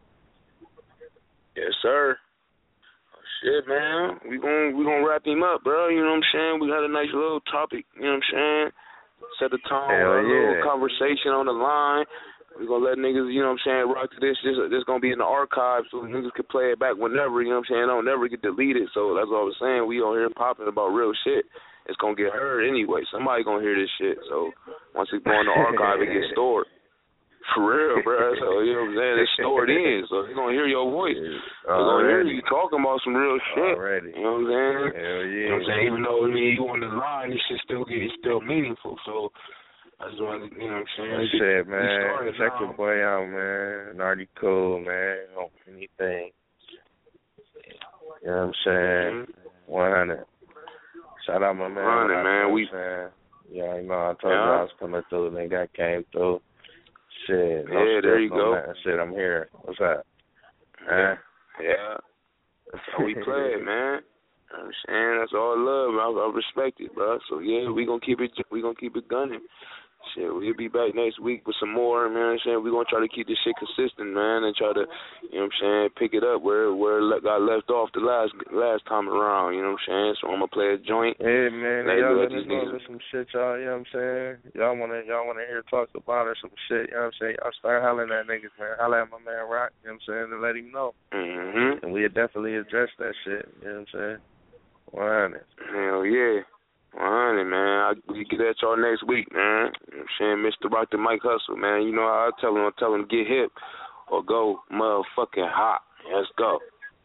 Yes, sir. Shit, man, we gonna wrap him up, bro. You know what I'm saying? We got a nice little topic, you know what I'm saying? Set the tone, a little conversation on the line. We're going to let niggas, you know what I'm saying, rock to this. This going to be in the archive so niggas can play it back whenever, you know what I'm saying. It don't never get deleted. So that's what I was saying. We on here popping about real shit. It's going to get heard anyway. Somebody going to hear this shit. So once it go in the archive, it gets stored. For real, bro. So, you know what I'm saying? It's stored in. So they're going to hear your voice. They're going to hear you talking about some real shit. Already. You know what I'm saying? Hell yeah. You know what I'm saying? Even though you on the line, this shit it's still meaningful. So I just want to, you know what I'm saying? Shit, man. Check your boy out, man. Nardy cool, man. On anything. You know what I'm saying? 100. Shout out my man. 100, man. Yeah, you know, I told you I was coming through. Nigga, I came through. Shit. No yeah, there you go. Shit, I'm here. What's up? Yeah. That's how we play it, man. You know what I'm saying? That's all love. I respect it, bro. So yeah, we gonna keep it gunning. shit, we'll be back next week with some more, man. You know what I'm saying? We're going to try to keep this shit consistent, man, and try to, you know what I'm saying, pick it up where it got left off the last time around, you know what I'm saying? So I'm going to play a joint. Hey, man, y'all let us know some shit, y'all, you know what I'm saying? Y'all wanna hear talk about or some shit, you know what I'm saying? Y'all start hollering at niggas, man. Holler at my man Rock, you know what I'm saying, and let him know. Mm-hmm. And we'll definitely address that shit, you know what I'm saying? 100. Hell yeah. 100, man. We get at y'all next week, man. You know what I'm saying? Mr. Rock the Mike Hustle, man. You know how I tell him get hip or go motherfucking hot. Let's go.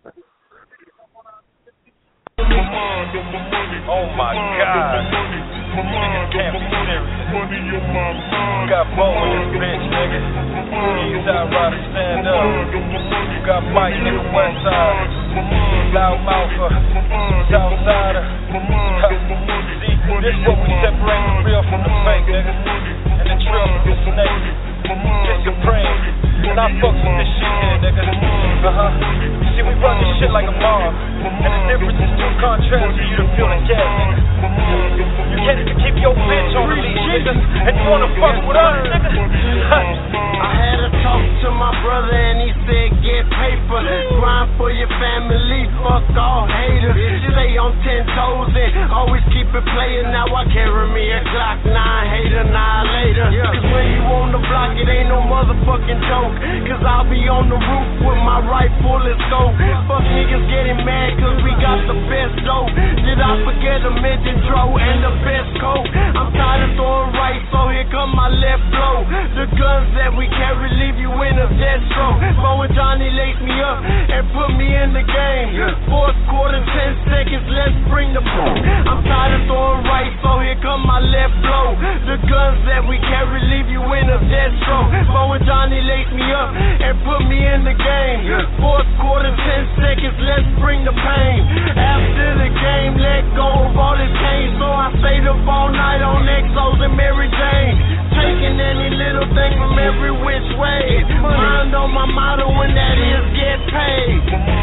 Oh my God. Niggas can't be serious. You got Bo in this bitch, nigga. Eastside Rider, stand up. You got Mike, nigga, Westside. Loudmouth, Southsider. See, this is what we separate the real from the fake, nigga. And the trail from the snake. It's supreme. And I fucks with this shit here, nigga. See, we run this shit like a mob. And the difference is too contrary for you to feel the gas, nigga. You can't even keep your bitch on the leash, nigga. And you wanna fuck with us, nigga? I had a talk to my brother and he said get paper. Grind for your family, fuck all haters. Stay on 10 toes and always keep it playing. Now I carry me a Glock 9, hate annihilator. Cause when you on the block, it ain't no motherfucking joke. Cause I'll be on the roof with my rifle and scope. Fuck niggas getting mad cause we got the best dope. Did I forget a midget dro and the best coat? I'm tired of throwing right, so here come my left blow. The guns that we carry leave you in a death stroke. Bo and Johnny lace me up and put me in the game. Fourth quarter, 10 seconds, let's bring the boom. I'm tired of throwing right, so here come my left blow. The guns that we carry leave you in a death stroke. Bo and Johnny lace me up and put me in the game. Fourth quarter, 10 seconds, let's bring the pain. After the game, let go of all this pain. So I stayed up all night on Exos and Mary Jane. Taking any little thing from every which way. Mind on my motto and that is get paid.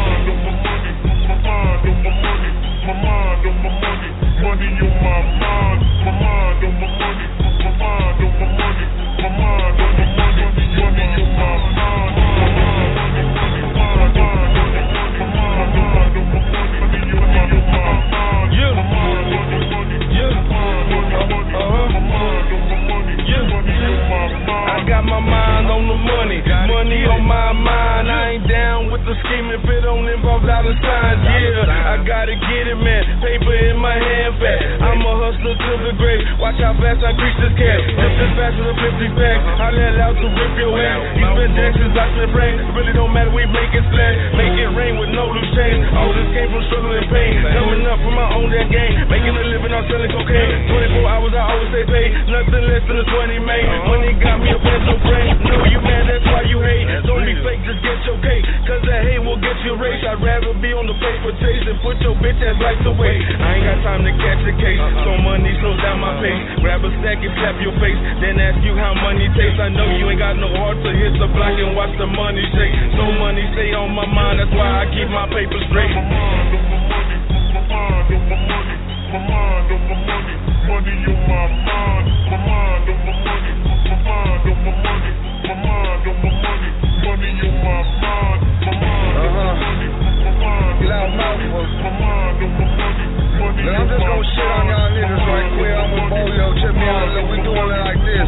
Money on my mind, my mind on my money, my mind on my money, my mind on my money, money on my mind, my mind on my money, my mind on my money, money on my mind, yeah, my mind on my money, yeah, my mind on my money, my mind on my money, yeah, money on my mind. I got my mind on the money, money on my mind. I ain't down with the scheme if it don't involve dollar signs. Yeah, I gotta get it, man. Paper in my hand, fat. I'm a hustler to the grave. Watch how fast I grease this cat. Just as fast as a 50 pack. I let out to rip your ass. You spend Texas, I spend brain. It really don't matter, we make it splash. Make it rain with no loose change. All this came from struggle and pain. Coming up from my own that game. Making a living on selling cocaine. 24 hours, I always stay paid. Nothing less than a 20 made. Money got me a pencil brain. Know you mad, that's why you hate. Don't be fake, just get your cake. Cause that hate will get you race. I'd rather be on the paper chase than put your bitch ass like the way. I ain't got time to catch a case. So money slows down my pace. Grab a stack and slap your face. Then ask you how money tastes. I know you ain't got no heart to hit the block and watch the money shake. So money stay on my mind. That's why I keep my paper straight. My mind on my money, my mind on my money, my mind on my money, money on my mind, my mind on my money, my mind on my money, my mind on my money, money on my mind, my mind on my money, my mind on my money, my mind on my money. Look, I'm just gonna shit on y'all niggas right quick. I'm with Bolio, check me out. Look, we doing it like this.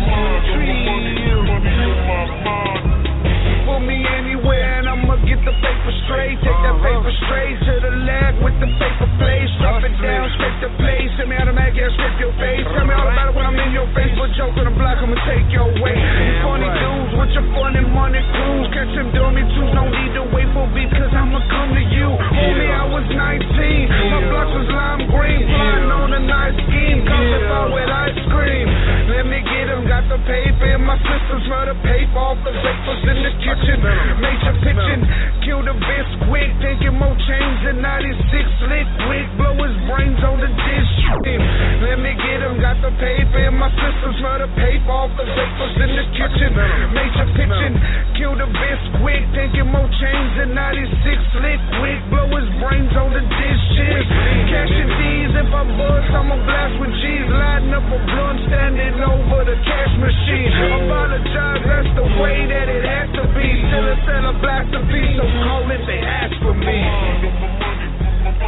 Put me anywhere and I'ma get the paper straight. Take that paper straight to the left with the paper plate. Drop it down, straight to place. Send me out of mag, yeah, strip your face. Tell me all about it when I'm in your face. Put joke on the block, I'ma take your way. You funny dudes with your funny money crews. Catch them dummy twos, no need to wait for beef, cause I'ma come to you. Homie, I was 19, my block was lime green. Flying on a nice scheme, coffee bar with ice cream. Let me get them, got the paper in my system. Smell the paper off the vapors in the kitchen. Major pitching, kill the bitch quick. Taking more change than 96 lick quick. Blow his brains on the dish. Let me get him, got the paper in my system. Smell the paper off the vapors in the kitchen. Major pitching, kill the a Bisquick, thinking more chains than 96 slick quick. Blow his brains on the dishes. Cashing D's, if I bust, I'ma blast with G's. Lighting up a blunt, standing over the cash machine. Apologize, that's the way that it has to be. Still a cell of black to be, so call if they ask for me.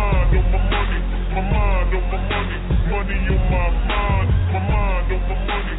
Money on my mind, my mind on my money.